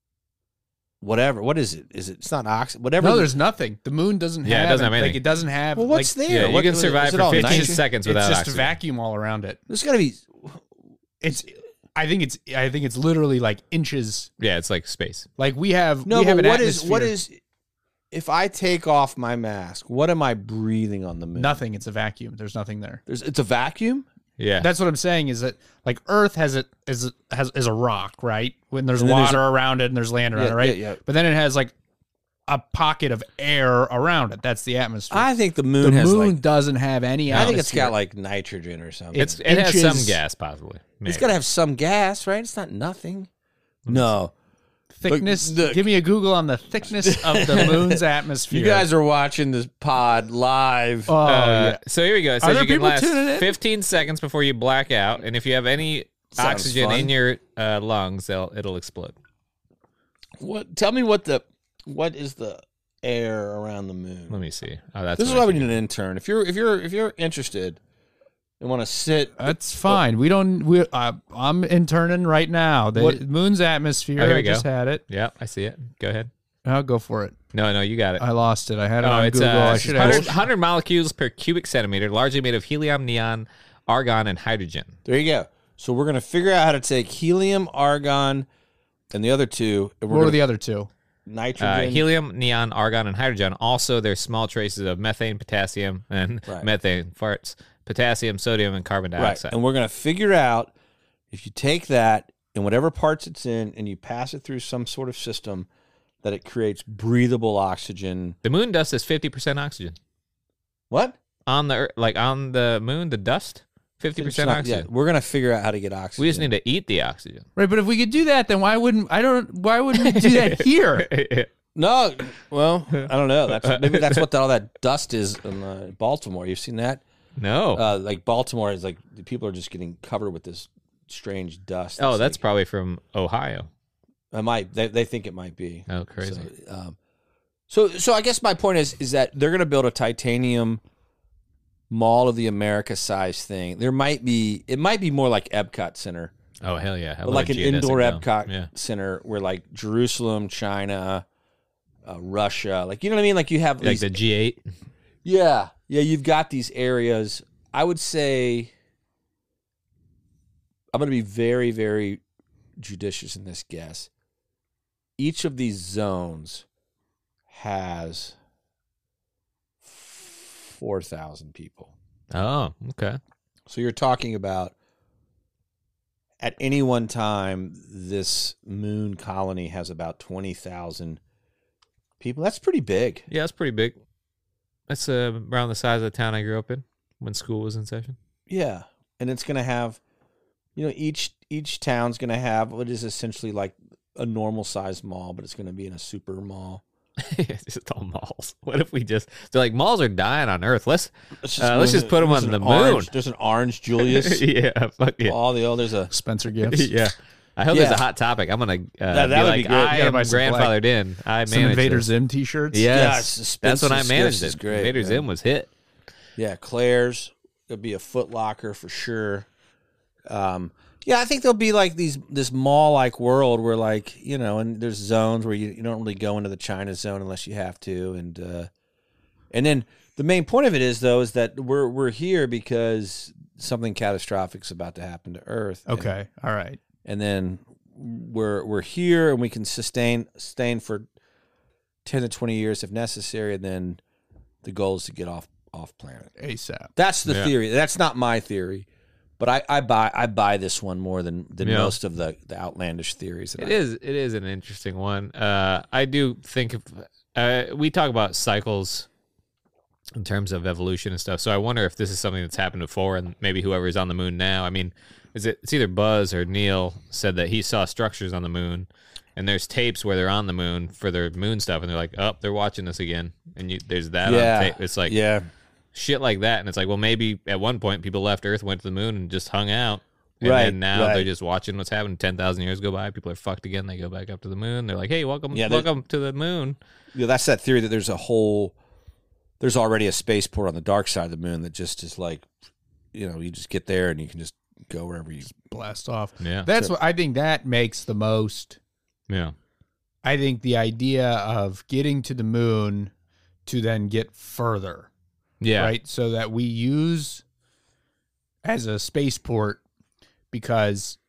whatever what is it is it it's not oxygen whatever No, the- there's nothing. The moon doesn't Yeah, it have doesn't have like anything. it doesn't have well what's like, there Yeah, What- you can is survive it for all fifteen nitrogen? seconds without it's just oxygen. a vacuum all around it. There's gotta be It's I think it's I think it's literally like inches. Yeah, it's like space. Like we have no we have but an what is atmosphere. what is if I take off my mask, what am I breathing on the moon? nothing? It's a vacuum. There's nothing there. There's it's a vacuum. Yeah. That's what I'm saying is that like Earth has it is has is a rock, right? When there's And then water there's around it and there's land around Yeah, it, right? yeah, yeah. But then it has like a pocket of air around it. That's the atmosphere. I think the the moon has moon like doesn't have any I atmosphere. think it's got like nitrogen or something. it's it has some inches- gas possibly. Maybe. It's got to have some gas, right? It's not nothing. No. thickness. Look, look. Give me a Google on the thickness of the moon's atmosphere. You guys are watching this pod live. Oh Uh, yeah. So here we go. It Are says there you can people last tuning in? fifteen seconds before you black out, and if you have any Sounds oxygen fun. in your uh, lungs, they'll, it'll explode. What? Tell me what the what is the air around the moon? Let me see. Oh, that's This is what I why we think. need an intern. If you're if you're if you're interested and want to sit, That's fine. We don't. We. Uh, I'm interning right now. The What- moon's atmosphere. Oh, here I we go. just had it. Yeah, I see it. Go ahead. I'll go for it. No, no, you got it. I lost it. I had it Oh, on it's Google. uh, I should one hundred, have. one hundred molecules per cubic centimeter, largely made of helium, neon, argon, and hydrogen. there you go. So we're gonna figure out how to take helium, argon, and the other two. And we're What were gonna, the other two? nitrogen. Uh, helium, neon, argon, and hydrogen. Also, there's small traces of methane, potassium, and Right. methane farts, potassium, sodium, and carbon right, dioxide. and we're gonna figure out if you take that and whatever parts it's in, and you pass it through some sort of system, that it creates breathable oxygen. The moon dust is fifty percent oxygen. What? On the Earth, like on the moon, the dust, fifty It's percent not- oxygen. Yeah, we're gonna figure out how to get oxygen. We just need to eat the oxygen. Right, but if we could do that, then why wouldn't I don't? Why wouldn't we do that here? No, well, I don't know. That's maybe that's what all that dust is in uh, Baltimore. You've seen that? No. Uh, like Baltimore is like the people are just getting covered with this strange dust. oh, It's that's like, probably from Ohio. I might. They they think it might be. Oh, crazy. So, um, so so I guess my point is is that they're going to build a titanium Mall of the America size thing. There might be it might be more like Epcot Center, Oh, hell yeah. I but love like a an geodesic indoor dome. Epcot Yeah. Center where like Jerusalem, China, uh, Russia, like you know what I mean. Like you have Like these, the G eight. yeah yeah you've got these areas. I would say I'm going to be very very judicious in this guess. Each of these zones has four thousand people. Oh, okay. So you're talking about at any one time, this moon colony has about twenty thousand people. That's pretty big. Yeah, that's pretty big. That's uh, around the size of the town I grew up in when school was in session. Yeah. And it's going to have, you know, each each town's going to have what is essentially like a normal sized mall, but it's going to be in a super mall. It's just all malls. What if we just, they're like, malls are dying on Earth. Let's, Let's Uh, let's move just it. put 'em There's on an the orange- moon. There's an orange Julius. yeah, fuck yeah. All the, oh, there's a, Spencer gifts. yeah. I hope Yeah. there's a hot topic. I'm going to uh, That- that be would like, be great. You I gotta am buy some grandfathered in. I Some managed Invader this. Zim t-shirts. Yes. Yes, That's when I Spencer managed Skiffs is it. great, Invader man. Zim was hit. yeah, Claire's. There'll be a Foot Locker for sure. Um, yeah, I think there'll be like these this mall like world where like you know, and there's zones where you, you don't really go into the China zone unless you have to, and uh, and then the main point of it is though is that we're we're here because something catastrophic is about to happen to Earth. and- Okay. All right. and then we're we're here and we can sustain sustain for ten to twenty years if necessary, and then the goal is to get off off planet. ASAP. That's the Yeah. theory. That's not my theory, but I, I buy I buy this one more than than Yeah. most of the, the outlandish theories. That It I, is. It is an interesting one. Uh, I do think of, uh, we talk about cycles in terms of evolution and stuff. So I wonder if this is something that's happened before, and maybe whoever's on the moon now. I mean, is it? It's either Buzz or Neil said that he saw structures on the moon, and there's tapes where they're on the moon for their moon stuff, and they're like, "Oh, they're watching this again." And you, there's that yeah, on tape. It's like yeah, shit like that, and it's like, well, maybe at one point people left Earth, went to the moon, and just hung out. And Right, then now right. they're just watching what's happening. ten thousand years go by. People are fucked again. They go back up to the moon. They're like, hey, welcome Yeah, they're- welcome to the moon. yeah. That's that theory that there's a whole there's already a spaceport on the dark side of the moon that just is like, you know, you just get there and you can just go wherever you. Blast off. Yeah. That's what I think that makes the most. Yeah. I think the idea of getting to the moon to then get further, Yeah. right? So that we use as a spaceport because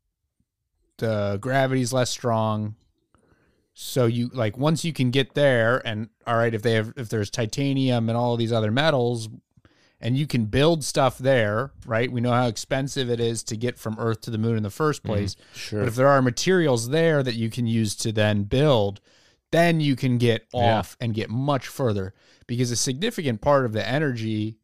the gravity's less strong. So you like once you can get there, and all right, if they have if there's titanium and all these other metals, and you can build stuff there, right? We know how expensive it is to get from Earth to the moon in the first place. Mm-hmm. Sure. But if there are materials there that you can use to then build, then you can get Yeah. off and get much further, because a significant part of the energy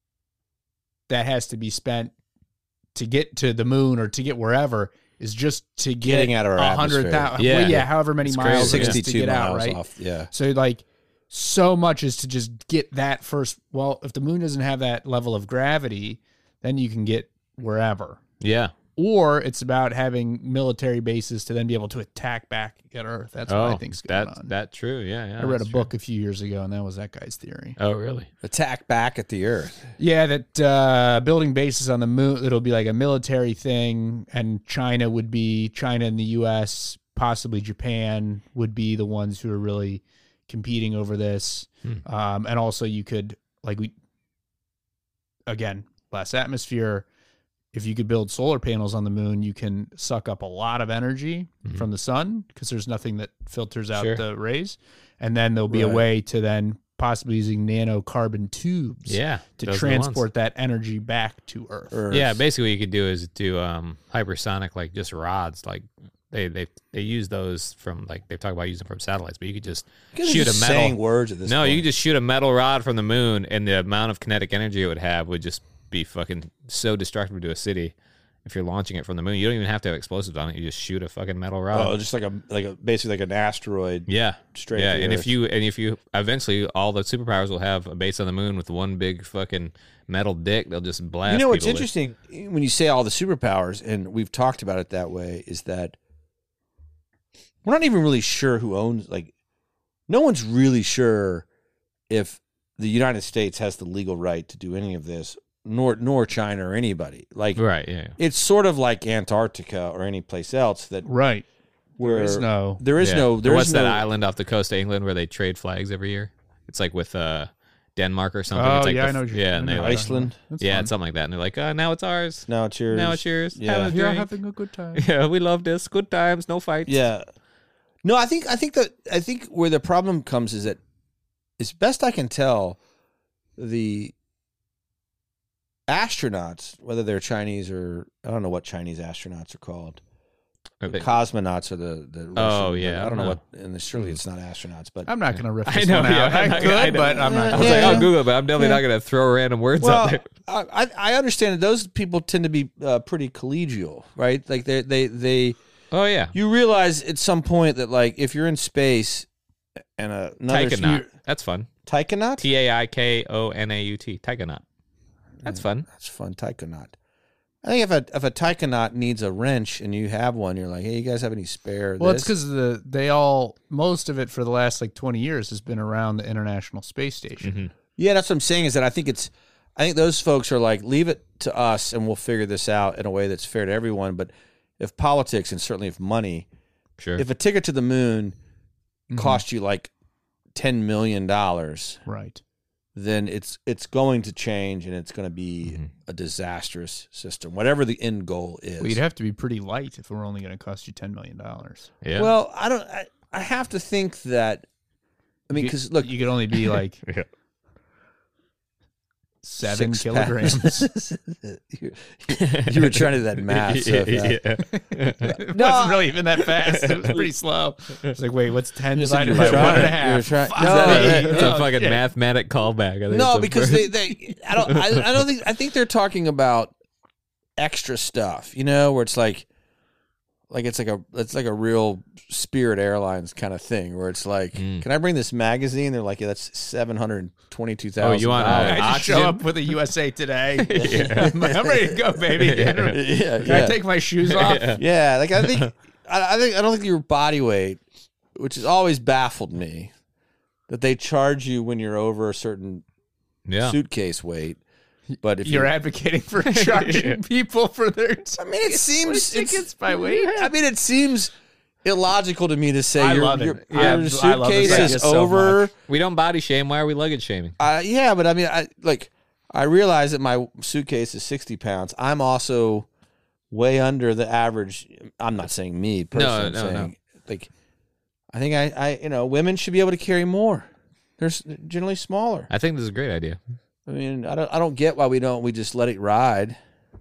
that has to be spent to get to the moon or to get wherever is just to get Getting out of our a hundred atmosphere. thousand, Yeah. well, yeah, however many It's miles crazy. it is to sixty-two get out, miles right? off. Yeah. So like so much is to just get that first. Well, if the moon doesn't have that level of gravity, then you can get wherever. Yeah. Or it's about having military bases to then be able to attack back at Earth. That's what Oh, I think's going that's on. that true. Yeah. yeah I read a that's true. book a few years ago, and that was that guy's theory. Oh, really? Attack back at the Earth. Yeah, that uh, building bases on the moon, it'll be like a military thing, and China would be, China and the U S, possibly Japan, would be the ones who are really competing over this. Hmm. Um, and also you could, like we, again, less atmosphere. If you could build solar panels on the moon, you can suck up a lot of energy Mhm. from the sun because there's nothing that filters out Sure. the rays. And then there'll be Right. a way to then possibly using nanocarbon tubes Yeah. to those are the ones. transport that energy back to Earth. Earth. Yeah, basically what you could do is do um hypersonic, like just rods, like they they they use those from, like they talk about using from satellites, but you could just You guys are shoot just a metal saying words at this no point. you could just shoot a metal rod from the moon, and the amount of kinetic energy it would have would just be fucking so destructive to a city. If you're launching it from the moon, you don't even have to have explosives on it. You just shoot a fucking metal rod. Oh, just like a like a basically like an asteroid. yeah, Straight yeah. to the And Earth. if you and if you eventually all the superpowers will have a base on the moon with one big fucking metal dick. They'll just blast. You know what's people with. interesting when you say all the superpowers, and we've talked about it that way, is that we're not even really sure who owns. Like, no one's really sure if the United States has the legal right to do any of this, nor nor China or anybody. Like, Right. Yeah. it's sort of like Antarctica or any place else that Right. where There is no. there is Yeah. no Or there what's is no that island off the coast of England where they trade flags every year? It's like with uh, Denmark or something. Oh, it's like yeah, the, I know what you're- Yeah, I and know they what like, you're talking about. Iceland. That's yeah, fun. it's something like that. And they're like, uh, now it's ours. Now it's yours. Now it's yours. Yeah. Have a You're drink. having a good time. Yeah, we love this. Good times, no fights. Yeah. No, I think I think that I think where the problem comes is that, as best I can tell, the astronauts, whether they're Chinese or I don't know what Chinese astronauts are called. Are The they- cosmonauts are the, the Russian, Oh, yeah, I don't know no. what, and surely it's not astronauts, but I'm not going to riff I this know. one Yeah, out. I I'm not- could, I know. but I'm not. I gonna. was Yeah, like, yeah. I'll Google it, but I'm definitely not going to throw random words out well, there. I I understand that those people tend to be uh, pretty collegial, right? Like they they they Oh yeah, you realize at some point that like if you're in space and a, another Taikonaut. That's fun. Taikonaut? T A I K O N A U T. Taikonaut. That's fun. That's fun, taikonaut. I think if a if a taikonaut needs a wrench and you have one, you're like, hey, you guys have any spare? Well, this? it's because the they all most of it for the last like twenty years has been around the International Space Station. Mm-hmm. yeah, that's what I'm saying. Is that I think it's I think those folks are like, leave it to us and we'll figure this out in a way that's fair to everyone. But if politics and certainly if money, Sure. if a ticket to the moon Mhm. cost you like ten million dollars, Right. then it's it's going to change and it's going to be Mhm. a disastrous system, whatever the end goal is. Well, you'd have to be pretty light if it were only going to cost you ten million dollars. yeah. Well, I don't. I, I have to think that. I mean, because look, You could only be like Yeah. seven six kilograms. pounds. you, you were trying to do that math. So fast. It No, wasn't really even that fast. It was pretty slow. It's like, wait, what's ten You said divided you by were one and a trying- you were half? trying- Fuck No, me. that- It's a Oh, fucking shit. mathematic callback. I think No, it's a because very- they, they I don't I, I don't think I think they're talking about extra stuff, you know, where it's like like it's like a it's like a real Spirit Airlines kind of thing where it's like, Mm. can I bring this magazine? They're like, yeah, that's seven hundred twenty-two Oh, thousand. you want, uh, I just show Oxygen? up with a U S A Today. Yeah. I'm ready to go, baby. yeah, Can yeah. I take my shoes off? Yeah. Yeah, like I think I, I think I don't think your body weight, which has always baffled me, that they charge you when you're over a certain Yeah. suitcase weight. But if You're you, advocating for charging people for their I mean, it seems tickets it's, by weight. I mean, it seems illogical to me to say I your, love it. your, Yeah, your I love this suitcase idea is so over. much. We don't body shame. Why are we luggage shaming? Uh, yeah, but I mean, I like I realize that my suitcase is sixty pounds. I'm also way under the average. I'm not saying me personally. No, I'm no, saying, no. Like, I think I, I, you know, women should be able to carry more. They're s- generally smaller. I think this is a great idea. I mean, I don't, I don't get why we don't. We just let it ride.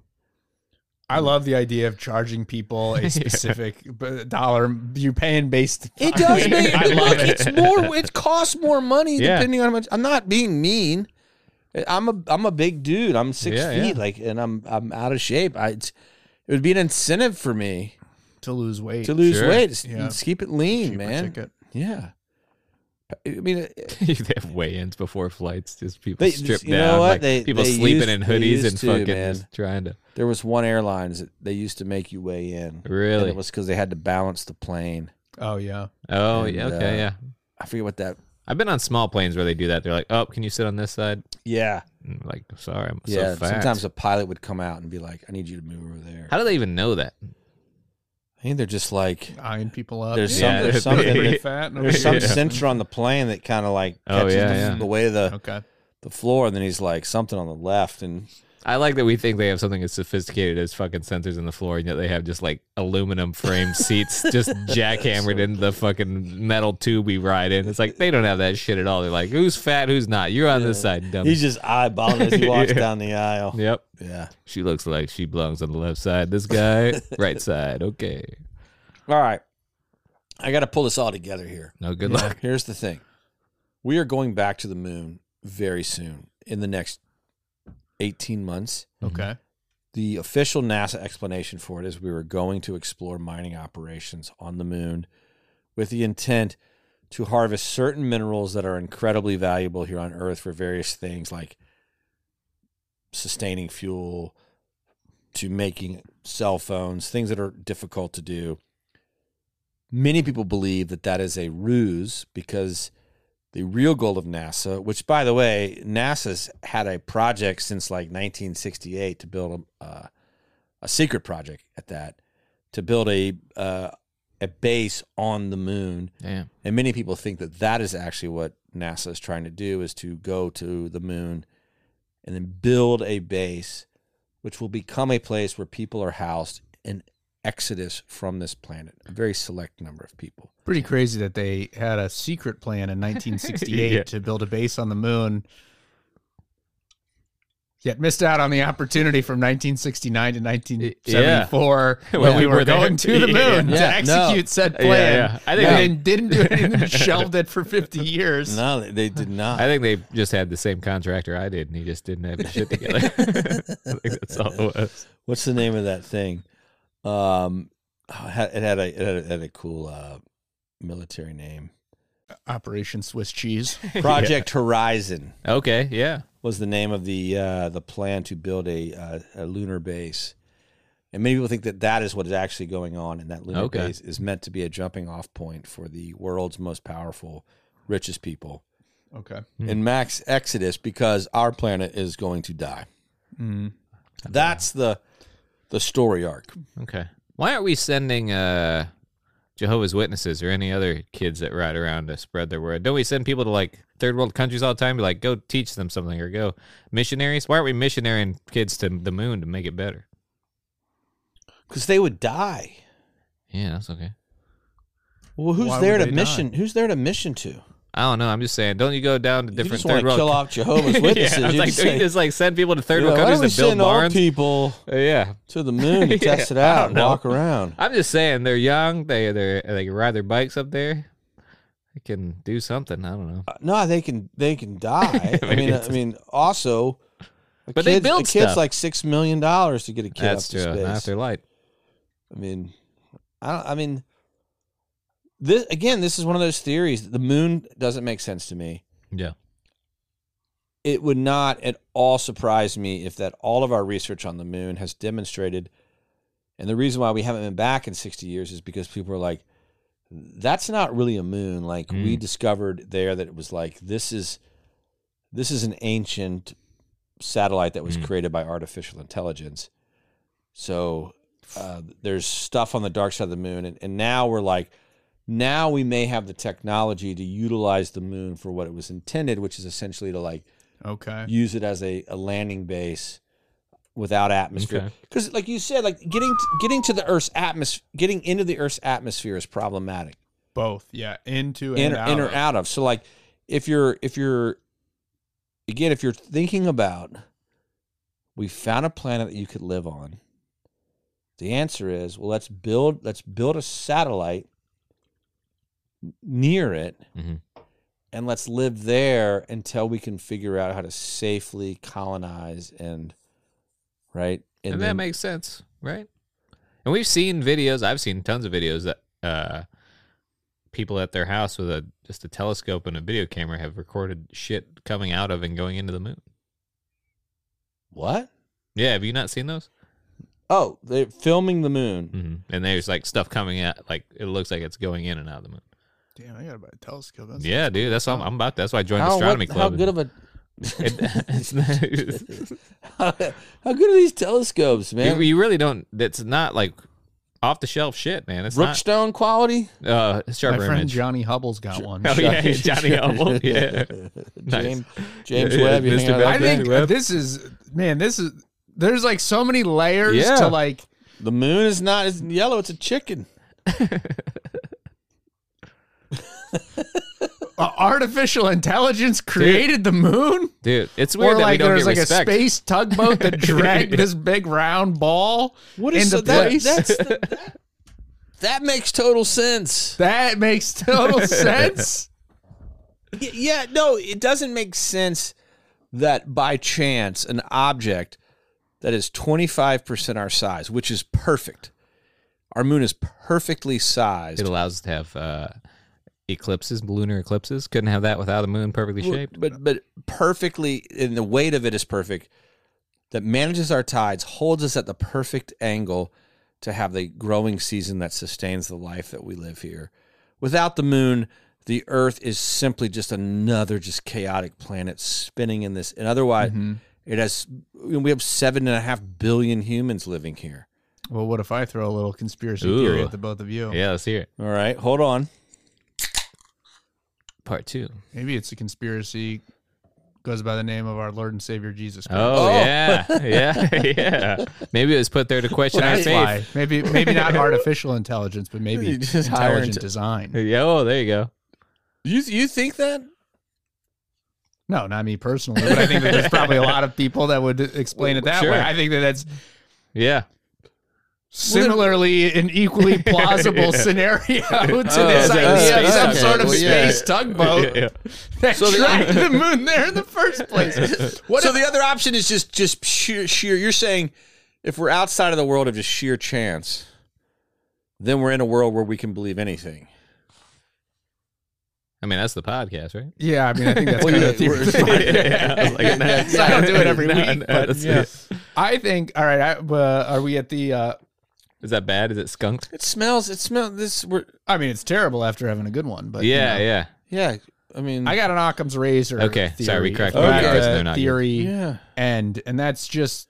I love the idea of charging people a specific b- dollar. You're paying based. It does make. I love look, it. It's more. It costs more money Yeah. depending on how much. I'm not being mean. I'm a I'm a big dude. I'm six Yeah, feet. yeah. Like, and I'm I'm out of shape. I. It's, it would be an incentive for me to lose weight. to lose Sure. weight. Just, Yeah. just keep it lean, Cheaper man. ticket. Yeah. I mean, it- They have weigh-ins before flights. Just people They- stripped you know down. what? Like They- people they sleeping used- in they hoodies used and to, fucking man. just trying to. there was one airlines that they used to make you weigh in. And Really? it was because they had to balance the plane. Oh yeah. Oh, And, yeah. Okay, uh, yeah. I forget what that. I've been on small planes where they do that. They're like, "Oh, can you sit on this side?" Yeah. And I'm like, sorry, I'm Yeah. so fat. Sometimes a pilot would come out and be like, "I need you to move over there." How do they even know that? I think they're just like. Eyeing people up. There's Yeah, some, there's they're something. big. that- fat. There's some Yeah. sensor on the plane that kind of like Oh, catches yeah, the, yeah. the way of the Okay. the floor, and then he's like something on the left, and I like that we think they have something as sophisticated as fucking sensors in the floor, and yet they have just like aluminum frame seats just jackhammered into the fucking metal tube we ride in. It's like they don't have that shit at all. They're like, who's fat, who's not? You're on this side, dummy. he's just eyeballing as he walks Yeah. down the aisle. Yep. Yeah. She looks like she belongs on the left side. This guy, right side. Okay. All right. I got to pull this all together here. No good luck. Here's the thing. We are going back to the moon very soon in the next eighteen months. Okay. The official NASA explanation for it is we were going to explore mining operations on the moon with the intent to harvest certain minerals that are incredibly valuable here on Earth for various things like sustaining fuel, to making cell phones, things that are difficult to do. Many people believe that that is a ruse because the real goal of NASA, which, by the way, NASA's had a project since like nineteen sixty-eight to build a, uh, a secret project at that, to build a uh, a base on the moon. Damn. And many people think that that is actually what NASA is trying to do, is to go to the moon and then build a base which will become a place where people are housed in exodus from this planet. A very select number of people. Pretty crazy that they had a secret plan in nineteen sixty-eight Yeah. to build a base on the moon, yet missed out on the opportunity from nineteen sixty-nine to nineteen seventy-four Yeah. when When we we were were there. going to the moon Yeah. to execute No. said Yeah, plan. yeah. I think and they- then didn't do anything and shelved it for fifty years. No, they, they did not. I think they just had the same contractor I did, and he just didn't have his shit together. I think that's all it was. What's the name of that thing? Um, oh, it had, it had a it had a, had a cool uh, military name. Operation Swiss Cheese. Project Horizon Okay, yeah. was the name of the uh, the plan to build a, uh, a lunar base, and many people think that that is what is actually going on, and that lunar Okay. base is meant to be a jumping off point for the world's most powerful, richest people Okay. Hmm. in max exodus because our planet is going to die. Mm. That's the the story arc. Okay. Why aren't we sending uh, Jehovah's Witnesses or any other kids that ride around to spread their word? Don't we send people to like third world countries all the time? Be like, go teach them something or go missionaries? Why aren't we missionarying kids to the moon to make it better? Because they would die. Yeah, that's okay. Well, who's Why there would to they mission? Who's there to mission to? I don't know. I'm just saying. Don't you go down to You different just want third to world? kill off Jehovah's Witnesses. yeah, I was You like, just don't you say, just like send people to third "Yeah, world why don't we countries to build send old barns? people Uh, yeah, to the moon to test it out and know. walk around? I'm just saying they're young. They they they can ride their bikes up there. They can do something. I don't know. Uh, No, they can they can die. I Maybe mean, I it's- mean, also, a But they kid- build a kid's stuff. like six million dollars to get a kid That's up to true. Not if space. they're light. I mean, I don't, I mean, this again. This is one of those theories. The moon doesn't make sense to me. Yeah. It would not at all surprise me if that all of our research on the moon has demonstrated, and the reason why we haven't been back in sixty years is because people are like, that's not really a moon. Like we Mm. discovered there that it was like, this is, this is an ancient satellite that was Mm. created by artificial intelligence. So uh, there's stuff on the dark side of the moon, and, and now we're like, now we may have the technology to utilize the moon for what it was intended, which is essentially to like Okay. use it as a, a landing base without atmosphere. Okay. Because, like you said, like getting to, getting to the Earth's atmosphere, getting into the Earth's atmosphere is problematic. Both. Yeah. Into and In or, out. in or of. out of. So, like, if you're if you're again, if you're thinking about, we found a planet that you could live on. The answer is, well, let's build let's build a satellite near it. Mm-hmm. And let's live there until we can figure out how to safely colonize and, right? And, And, that then, makes sense, right? And we've seen videos. I've seen tons of videos that uh, people at their house with a just a telescope and a video camera have recorded shit coming out of and going into the moon. what? Yeah, have you not seen those? Oh, they're filming the moon. Mm-hmm. And there's like stuff coming out, like it looks like it's going in and out of the moon. Damn, I gotta buy a telescope. That's Yeah, dude, that's what I'm, I'm about. That's why I joined the How, astronomy what, club. how good of a It- it's not- how, how good are these telescopes, you, man? you really don't. That's not like off the shelf shit, man. It's Brookstone quality. not uh, My sharper friend image. Johnny Hubble's got one. Oh yeah, Johnny Hubble. Yeah, James James Yeah, Webb. You Mister hang out I with that think guy? this is man. This is there's like so many layers Yeah. to like. the moon is not it's yellow. It's a chicken. Uh, artificial intelligence created the moon, dude, it's weird or that like we don't there's get like respect. a space tugboat that dragged this big round ball What is into so that, place. that's the, that, that makes total sense. That makes total sense. Y- Yeah, no, it doesn't make sense that by chance an object that is twenty-five percent our size, which is perfect. Our moon is perfectly sized. It allows us to have uh, eclipses, lunar eclipses. Couldn't have that without a moon perfectly shaped. But but perfectly, and the weight of it is perfect, that manages our tides, holds us at the perfect angle to have the growing season that sustains the life that we live here. Without the moon, the Earth is simply just another just chaotic planet spinning in this. And otherwise, it has we have seven and a half billion humans living here. Well, what if I throw a little conspiracy Ooh. theory at the both of you? Yeah, let's hear it. All right, hold on. Part two. Maybe it's a conspiracy goes by the name of our Lord and Savior Jesus Christ. Oh, Oh. yeah, yeah, yeah. Maybe it was put there to question our That's faith. why. Maybe maybe not artificial intelligence, but maybe You just hire intelligent inte- design. Yeah, oh, there you go. You you think that? No, not me personally, but I think that there's probably a lot of people that would explain it that Sure. way. I think that that's Yeah. similarly an equally plausible scenario to this is that a idea of space some tugboat? sort of Well, yeah. space tugboat Yeah, yeah. that So the- dragged the moon there in the first place. What so if, the other option is just just sheer sheer. You're saying if we're outside of the world of just sheer chance, then we're in a world where we can believe anything. I mean, that's the podcast, right? yeah, I mean, I think that's Well, kind yeah, of the we're- Yeah, I was like, nah, I don't do it every nah, week, nah, but that's yeah. it. I think. All right, I, uh, are we at the? Uh, Is that bad? Is it skunked? It smells. It smells. This. We're. I mean, it's terrible after having a good one, but you Yeah, know. yeah. Yeah. I mean. I got an Occam's razor. Okay, theory, sorry, we cracked if you the got podcast. a They're not good. theory, yeah. and and that's just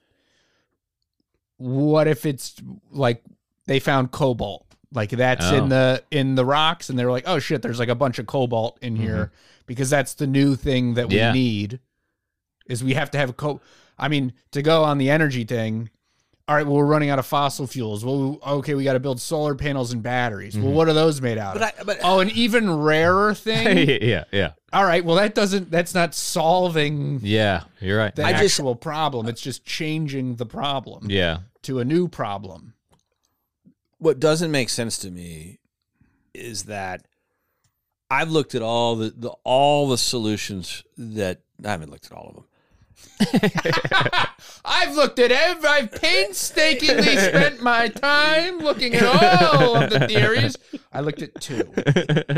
what if it's like they found cobalt, like that's Oh. in the in the rocks, and they were like, oh shit, there's like a bunch of cobalt in here because that's the new thing that we Yeah. need. Is we have to have co. I mean, to go on the energy thing. All right, well, we're running out of fossil fuels. Well, okay, we got to build solar panels and batteries. Well, what are those made out But of? I. But Oh, an even rarer thing. yeah, yeah. All right, well, that doesn't. That's not solving Yeah, you're right. the I just- actual problem. It's just changing the problem Yeah. to a new problem. what doesn't make sense to me is that I've looked at all the, the all the solutions that I haven't looked at all of them. I've looked at every. I've painstakingly spent my time looking at all of the theories. I looked at two.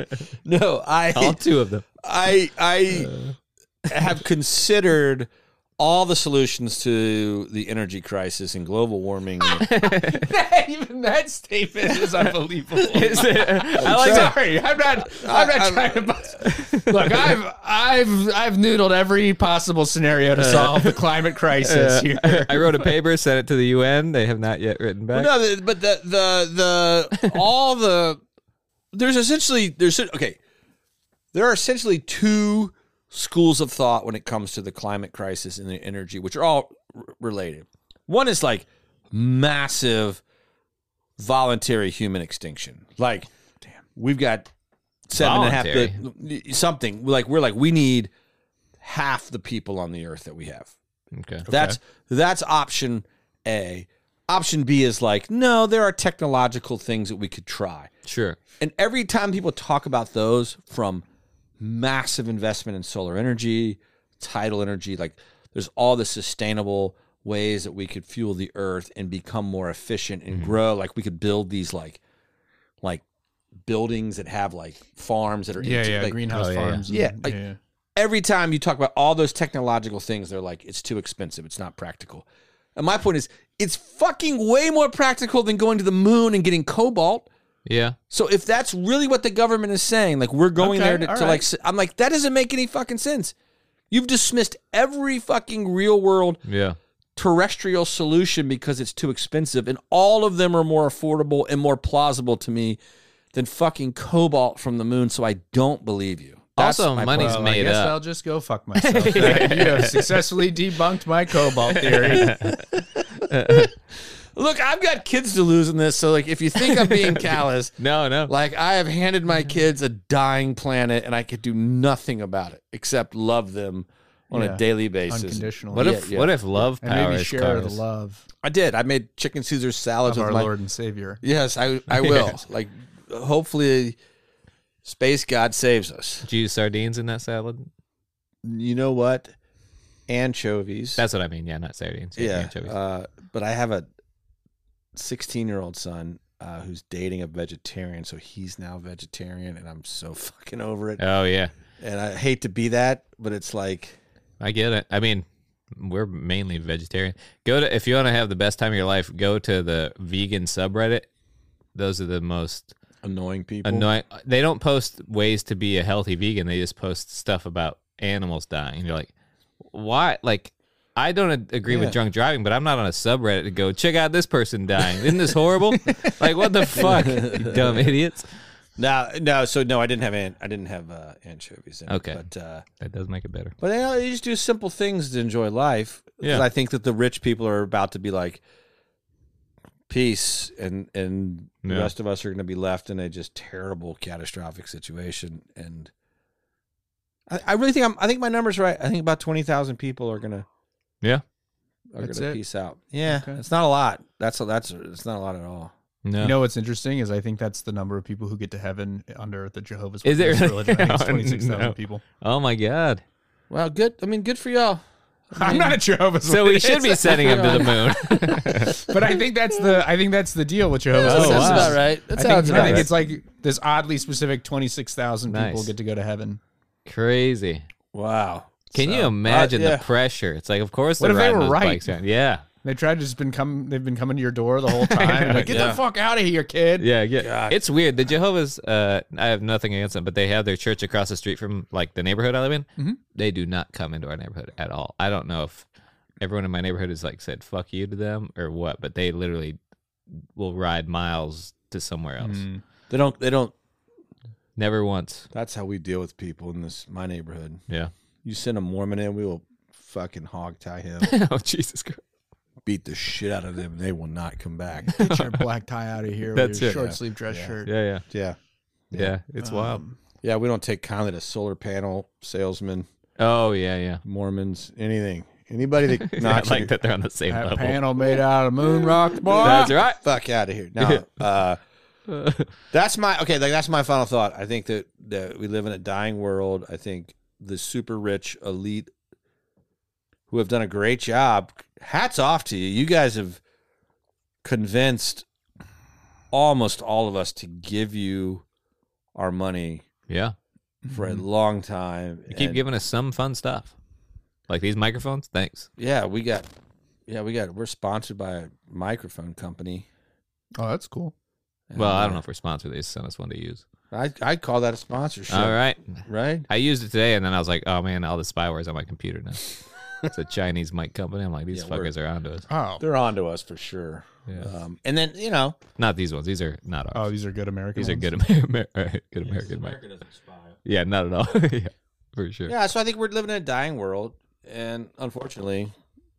No, I All two of them. I I have considered all the solutions to the energy crisis and global warming. Even that statement is unbelievable. Is it- I like I'm that. sorry, I'm not. I'm not I- trying to. Bust. Look, I've I've I've noodled every possible scenario to solve the climate crisis here. I wrote a paper, sent it to the U N. They have not yet written back. no, the, but the the the all the there's essentially there's okay. There are essentially two schools of thought when it comes to the climate crisis and the energy, which are all r- related. One is like massive voluntary human extinction. Like, damn, we've got seven and a half Voluntary? bi- something. Like we're like we need half the people on the earth that we have. Okay. That's that's option A. Option B is like, no, there are technological things that we could try. Sure. And every time people talk about those, from massive investment in solar energy, tidal energy, like there's all the sustainable ways that we could fuel the earth and become more efficient and grow. Like we could build these like like buildings that have like farms that are Yeah, into, yeah, like, greenhouse Oh, yeah, yeah. farms. and- Yeah, like- yeah. every time you talk about all those technological things, they're like, it's too expensive. It's not practical. And my point is, it's fucking way more practical than going to the moon and getting cobalt. Yeah. So if that's really what the government is saying, like we're going Okay, there to, all to right. like, s- I'm like, that doesn't make any fucking sense. You've dismissed every fucking real world Yeah. terrestrial solution because it's too expensive. And all of them are more affordable and more plausible to me than fucking cobalt from the moon. So I don't believe you. That's Also, my money's point. Well, I made guess up. I'll just go fuck myself. You have successfully debunked my cobalt theory. Look, I've got kids to lose in this. So like, if you think I'm being callous, No, no. like I have handed my kids a dying planet and I could do nothing about it except love them on Yeah, a daily basis. Unconditionally. What Yeah, if yeah. what if love and maybe powers share cars? the love I did. I made chicken Caesar salads of with our my Lord and Savior. Yes, I I will. Like hopefully space god saves us. Did you use sardines in that salad? You know what? Anchovies. That's what I mean. Yeah, not sardines. yeah. anchovies. Uh, but I have a sixteen-year-old son uh, who's dating a vegetarian, so he's now vegetarian, and I'm so fucking over it. oh yeah, And I hate to be that, but it's like, I get it. I mean, we're mainly vegetarian. Go to if you want to have the best time of your life. Go to the vegan subreddit. Those are the most annoying people. annoying. They don't post ways to be a healthy vegan. They just post stuff about animals dying. And you're like, why? Like, I don't a- agree Yeah. with drunk driving, but I'm not on a subreddit to go check out this person dying. Isn't this horrible? Like, what the fuck, you dumb idiots? No, no. So no, I didn't have an, I didn't have uh, anchovies. In Okay. it, but uh, That does make it better. but you, know, you just do simple things to enjoy life. 'Cause Yeah. I think that the rich people are about to be like, peace, and and the Yeah. rest of us are going to be left in a just terrible, catastrophic situation. And I, I really think I'm. I think my number's right. I think about twenty thousand people are gonna. Yeah. Are That's gonna it? peace out. Yeah, Okay. it's not a lot. That's a, that's a, it's not a lot at all. No. You know what's interesting is I think that's the number of people who get to heaven under the Jehovah's Is it Witness really? religion. I think it's Oh, twenty-six thousand no. people. Oh my god. Well, good. I mean, good for y'all. I'm not a Jehovah's So we Witness. should be sending him to the moon. But I think that's the I think that's the deal with Jehovah's Oh, That Witnesses. sounds wow. about right. That I sounds think, about I think right. it's like this oddly specific twenty-six thousand people Nice. get to go to heaven. Crazy. Wow. Can you So, imagine uh, yeah. the pressure? It's like, of course, What they're if they riding were those right? bikes around. Yeah, They tried to just been come. They've been coming to your door the whole time. and like, get Yeah. the fuck out of here, kid. yeah, yeah. God. It's weird. The Jehovah's. Uh, I have nothing against them, but they have their church across the street from like the neighborhood I live in. Mhm. They do not come into our neighborhood at all. I don't know if everyone in my neighborhood has like said "fuck you" to them or what, but they literally will ride miles to somewhere else. Mm. They don't. They don't. Never once. That's how we deal with people in this my neighborhood. Yeah. You send a Mormon in, we will fucking hog tie him, oh Jesus Christ. beat the shit out of them, and they will not come back. Get your black tie out of here That's with your it. short Yeah. sleeve dress Yeah. shirt. Yeah, yeah, Yeah. yeah. It's wild. Um, Yeah, we don't take kindly to solar panel salesmen, Oh yeah, yeah. Mormons, anything. Anybody that I knocks like you, that they're on the same That level. panel made out of moon rocks, boy. That's right. fuck out of here. No, uh, that's my okay. Like that's my final thought. I think that that we live in a dying world. I think the super rich elite who have done a great job. Hats off to you. You guys have convinced almost all of us to give you our money Yeah. for a long time. You keep and- giving us some fun stuff. Like these microphones? Thanks. Yeah, we got. Yeah, we got. We're sponsored by a microphone company. Oh, that's cool. Well, I don't uh, know if we're sponsored. They sent us one to use. I I call that a sponsorship. All right. Right. I used it today, and then I was like, oh, man, all the spyware's on my computer now. It's a Chinese mic company. I'm like, these Yeah, we're- fuckers are onto us. Oh. They're on to us for sure. Yeah. Um, and then you know, Not these ones. These are not Oh, ours. these are good American These are ones? good, Amer- Amer- good American mic. doesn't spy. Yeah, not at all. Yeah, for sure. Yeah, so I think we're living in a dying world, and unfortunately,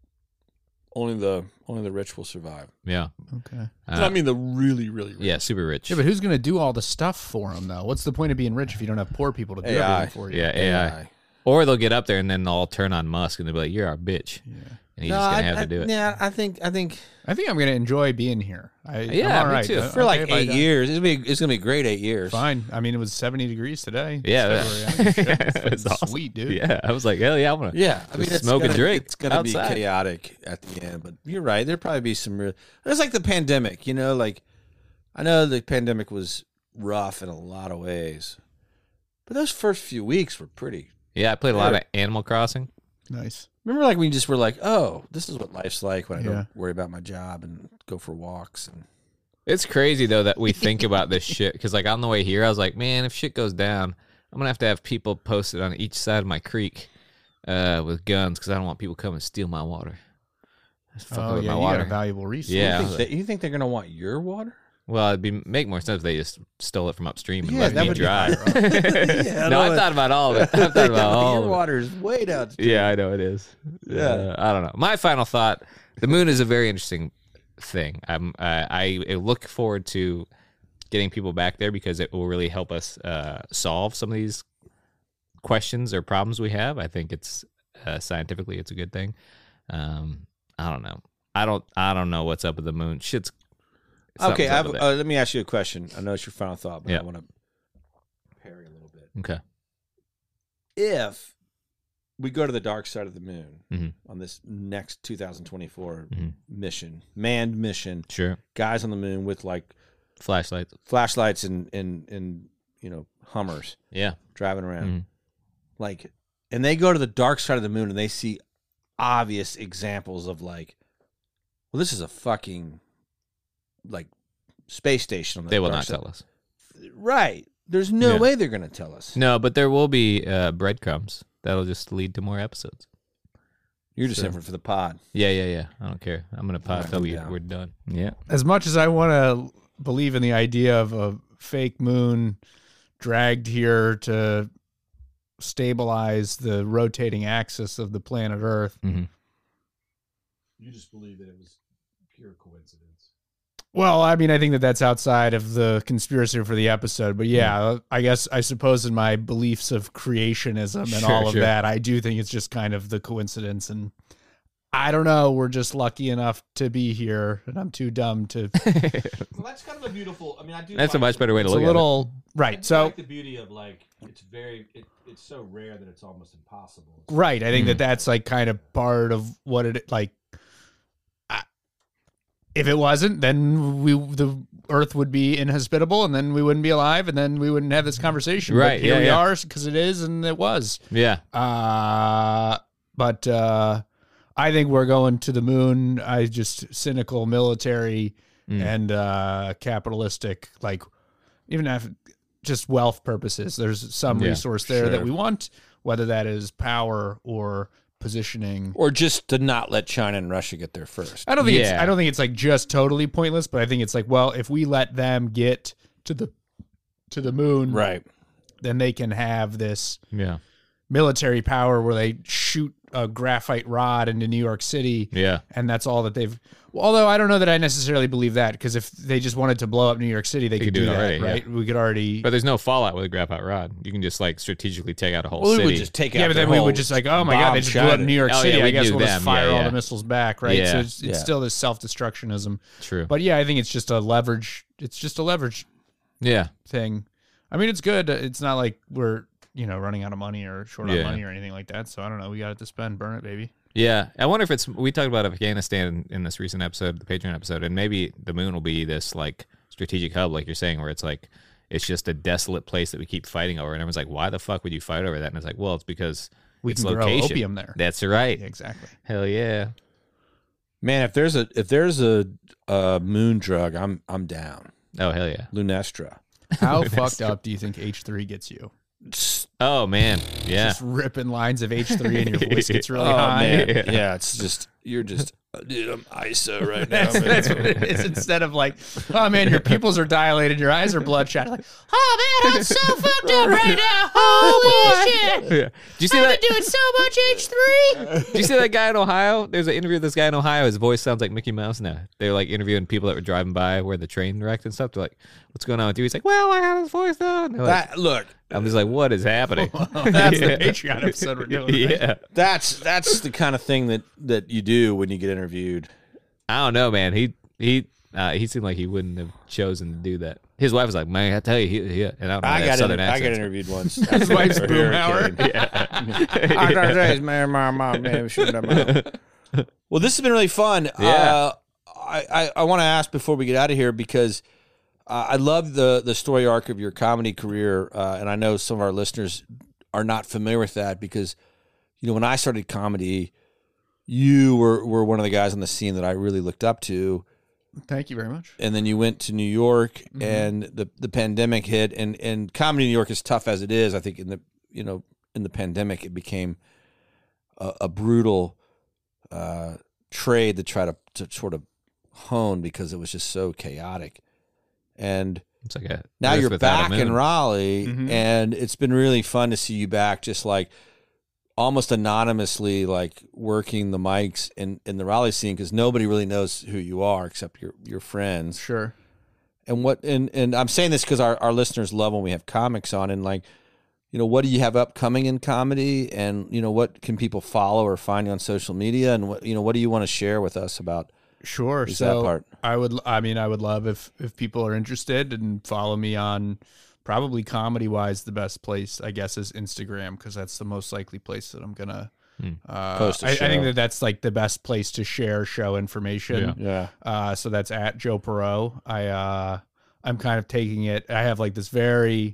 only the only the rich will survive. Yeah. Okay. Uh, I mean, the really, really rich. yeah, super rich. Yeah, but who's going to do all the stuff for them, though? What's the point of being rich if you don't have poor people to do A I. everything for you? yeah, A I. Or they'll get up there and then they'll all turn on Musk and they'll be like, "You're our bitch," Yeah. and he's No, just gonna I, have I- to do it. Yeah, I think I think I think I'm going to enjoy being here. I, Yeah, I'm all me right. too. Uh, for like okay if I eight die. years, it's gonna be it's gonna be great eight years. Fine. I mean, it was seventy degrees today. Yeah, It's that- February. I mean, shit, It's it's awesome. sweet, dude. Yeah, I was like, hell yeah, I'm gonna. Yeah, I mean, Just it's smoke and gonna, drink It's gonna be outside. chaotic at the end, but you're right. There'll probably be some real. It's like the pandemic, you know. Like I know the pandemic was rough in a lot of ways, but those first few weeks were pretty. Yeah, I played a lot of Animal Crossing. Nice. Remember, like we just were like, "Oh, this is what life's like when I Yeah. don't worry about my job and go for walks." And It's crazy though that we think about this shit because like on the way here, I was like, man, if shit goes down, I'm gonna have to have people posted on each side of my creek uh, with guns because I don't want people coming to steal my water. Just fucking Oh, with yeah, my you got water. a valuable resource. Yeah. you think, that, you think they're gonna want your water? Well, it'd be make more sense if they just stole it from upstream and Yeah, let that me would be dry. Yeah, no, no, I thought about all of it. I thought about all your of it. water is way downstream. Yeah, I know it is. Yeah. Uh, I don't know. My final thought: the moon is a very interesting thing. I'm, uh, I, I look forward to getting people back there because it will really help us uh, solve some of these questions or problems we have. I think it's uh, scientifically it's a good thing. Um, I don't know. I don't. I don't know what's up with the moon. Shit's Okay, something's I up have, with uh, let me ask you a question. I know it's your final thought, but Yeah. I want to parry a little bit. it. Okay. If we go to the dark side of the moon Mhm. on this next two thousand twenty-four Mhm. mission, manned mission, Sure. guys on the moon with like Flashlights. flashlights and and and you know Hummers Yeah. driving around, Mhm. like, and they go to the dark side of the moon and they see obvious examples of like, well, this is a fucking like space station on the They will dark not side. tell us. Right. There's no Yeah. way they're going to tell us. No, but there will be uh, breadcrumbs. That'll just lead to more episodes. You're just So- in for, for the pod. Yeah, yeah, yeah. I don't care. I'm gonna pop Right, till we, yeah. we're done. Yeah. As much as I want to believe in the idea of a fake moon dragged here to stabilize the rotating axis of the planet Earth, Mm-hmm. You just believe that it was pure coincidence. well, I mean, I think that that's outside of the conspiracy for the episode, but yeah, I guess I suppose in my beliefs of creationism and Sure, all of sure. that, I do think it's just kind of the coincidence. And I don't know, we're just lucky enough to be here, and I'm too dumb to. Well, that's kind of a beautiful. I mean, I do. That's a like much the- better way to It's a look little I right. do So like the beauty of like it's very. It, it's so rare that it's almost impossible. right, I think Mm. that that's like kind of part of what it like. I- If it wasn't, then we the Earth would be inhospitable, and then we wouldn't be alive, and then we wouldn't have this conversation. But Right, here yeah, we yeah. are because it is, and it was. at it. Yeah. Uh, but uh, I think we're going to the moon. I just cynical military Mm. and uh, capitalistic, like even if just wealth purposes. There's some Yeah, resource there that sure. we want, whether that is power or positioning. Or just to not let China and Russia get there first. I don't think it's Yeah. I don't think it's like just totally pointless, but I think it's like, well, if we let them get to the to the moon, Right. then they can have this Yeah. military power where they shoot a graphite rod into New York City, Yeah. and that's all that they've. Well, although I don't know that I necessarily believe that, because if they just wanted to blow up New York City, they, could, could do, do it that, already, right? We could already. But there's no fallout with a graphite rod. You can just like strategically take out a whole Well, we city. would just take out. yeah, but their then we whole would just like, oh my god, bomb they just blew up China. New York Oh, yeah, City. I we'd guess do we'll just them. fire Yeah, all yeah. the missiles back, right? Yeah. So it's, it's Yeah. still this self destructionism. True. But yeah, I think it's just a leverage. It's just a leverage yeah. thing. I mean, it's good. It's not like we're you know running out of money or short on Yeah. money or anything like that. So I don't know. We got it to spend. Burn it, baby. Yeah. I wonder if it's we talked about Afghanistan in this recent episode, the Patreon episode, and maybe the moon will be this like strategic hub, like you're saying, where it's like it's just a desolate place that we keep fighting over, and everyone's like, why the fuck would you fight over that? And it's like, well, it's because we its can location. grow opium there. That's right. Yeah, exactly. Hell yeah. Man, if there's a if there's a, a moon drug, I'm I'm down. Oh hell yeah. Lunestra. How fucked up do you think H three gets you? Oh man. Yeah. Just ripping lines of H three and your voice gets really Oh high. man, Yeah. yeah. It's just you're just, dude. I'm I S O right now. That's, man. that's what it is. Instead of like, oh man, your pupils are dilated, your eyes are bloodshot. Like, oh man, I'm so fucked up right now. Holy shit! Yeah. Did you see I've that? been doing so much H three. Did you see that guy in Ohio? There's an interview with this guy in Ohio. His voice sounds like Mickey Mouse now. They're like interviewing people that were driving by where the train wrecked and stuff. They're like, "What's going on with you?" He's like, "Well, I have his voice now." And they're like, That look, I'm just like, "What is happening?" That's Yeah. the Patreon episode we're doing. Right? Yeah. that's that's the kind of thing that that you do when you get interviewed. I don't know, man. He he uh, he seemed like he wouldn't have chosen to do that. His wife was like, "Man, I tell you, he, he and I don't know I that got southern inter- I got accent. interviewed once. His wife's For boom Hurricane. hour. I got days, man, my mom, man, we shouldn't have mom. Well, this has been really fun. Yeah. Uh, I, I, I want to ask before we get out of here because uh, I love the the story arc of your comedy career, uh, and I know some of our listeners are not familiar with that because, you know, when I started comedy, you were, were one of the guys on the scene that I really looked up to. Thank you very much. And then you went to New York, Mm-hmm. and the the pandemic hit, and and comedy in New York is tough as it is. I think in the you know in the pandemic it became a, a brutal uh, trade to try to to sort of hone because it was just so chaotic. And It's like a now Earth you're without a back in moon. Raleigh, Mhm. and it's been really fun to see you back, just like almost anonymously, like working the mics in, in the Raleigh scene because nobody really knows who you are except your your friends. Sure. And what and and I'm saying this because our, our listeners love when we have comics on, and like, you know, what do you have upcoming in comedy, and you know, what can people follow or find you on social media, and what you know, what do you want to share with us about? Sure. Is so that part? I would, I mean, I would love if if people are interested and follow me on probably comedy wise. The best place, I guess, is Instagram because that's the most likely place that I'm gonna Hmm. uh, Post a I, I think show. that that's like the best place to share show information. Yeah. Uh, so that's at Joe Perot. I uh, I'm kind of taking it. I have like this very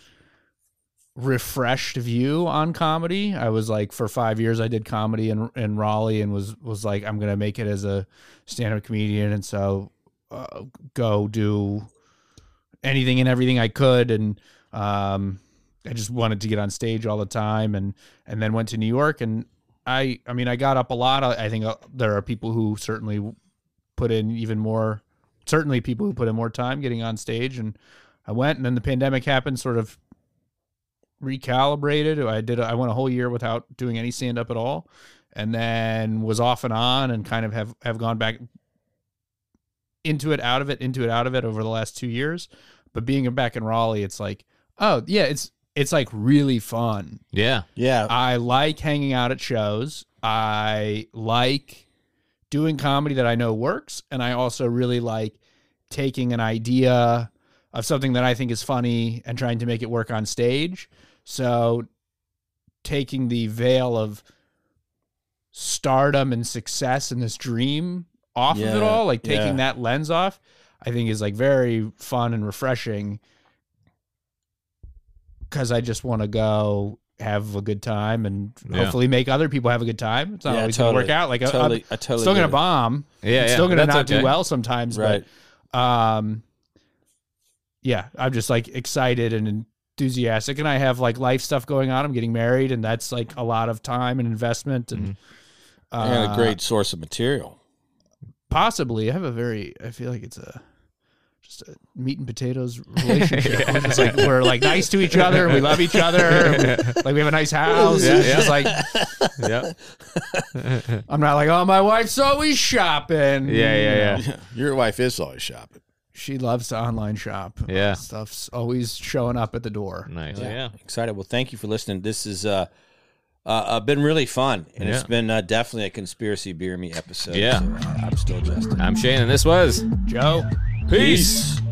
refreshed view on comedy. I was like for five years I did comedy in in Raleigh and was was like I'm gonna make it as a stand-up comedian, and so uh, go do anything and everything I could, and um, I just wanted to get on stage all the time, and and then went to New York, and I I mean I got up a lot. I I think uh, there are people who certainly put in even more, certainly people who put in more time getting on stage, and I went, and then the pandemic happened, sort of recalibrated. I did. I went a whole year without doing any stand up at all, and then was off and on, and kind of have have gone back into it, out of it, into it, out of it over the last two years. But being back in Raleigh, it's like, oh yeah, it's it's like really fun. Yeah. Yeah. I like hanging out at shows. I like doing comedy that I know works, and I also really like taking an idea of something that I think is funny and trying to make it work on stage. So taking the veil of stardom and success and this dream off of Yeah, it all, like taking yeah. that lens off, I think is like very fun and refreshing, because I just want to go have a good time and Yeah. hopefully make other people have a good time. It's not Yeah, always totally. going to work out. Like Totally- I'm I totally still going to get it. bomb. Yeah, I'm yeah. still going to That's not do okay. well sometimes. Right. But, um, yeah, I'm just like excited and enthusiastic, and I have like life stuff going on. I'm getting married, and that's like a lot of time and investment, and uh, And a great source of material. possibly I have a very, I feel like it's a just a meat and potatoes relationship. We're just like, we're like nice to each other, and we love each other, and we- like we have a nice house. Yeah, It's yeah. just like Yep. I'm not like, oh, my wife's always shopping. Yeah, yeah, You know, yeah. Your wife is always shopping. She loves to online shop. Yeah. Stuff's always showing up at the door. Nice. Yeah. Excited. Well, thank you for listening. This has uh, uh, uh, been really fun, and it's Yeah. been uh, definitely a conspiracy beer me episode. Yeah. So, uh, I'm still Justin. I'm Shane, and this was Joe. Peace.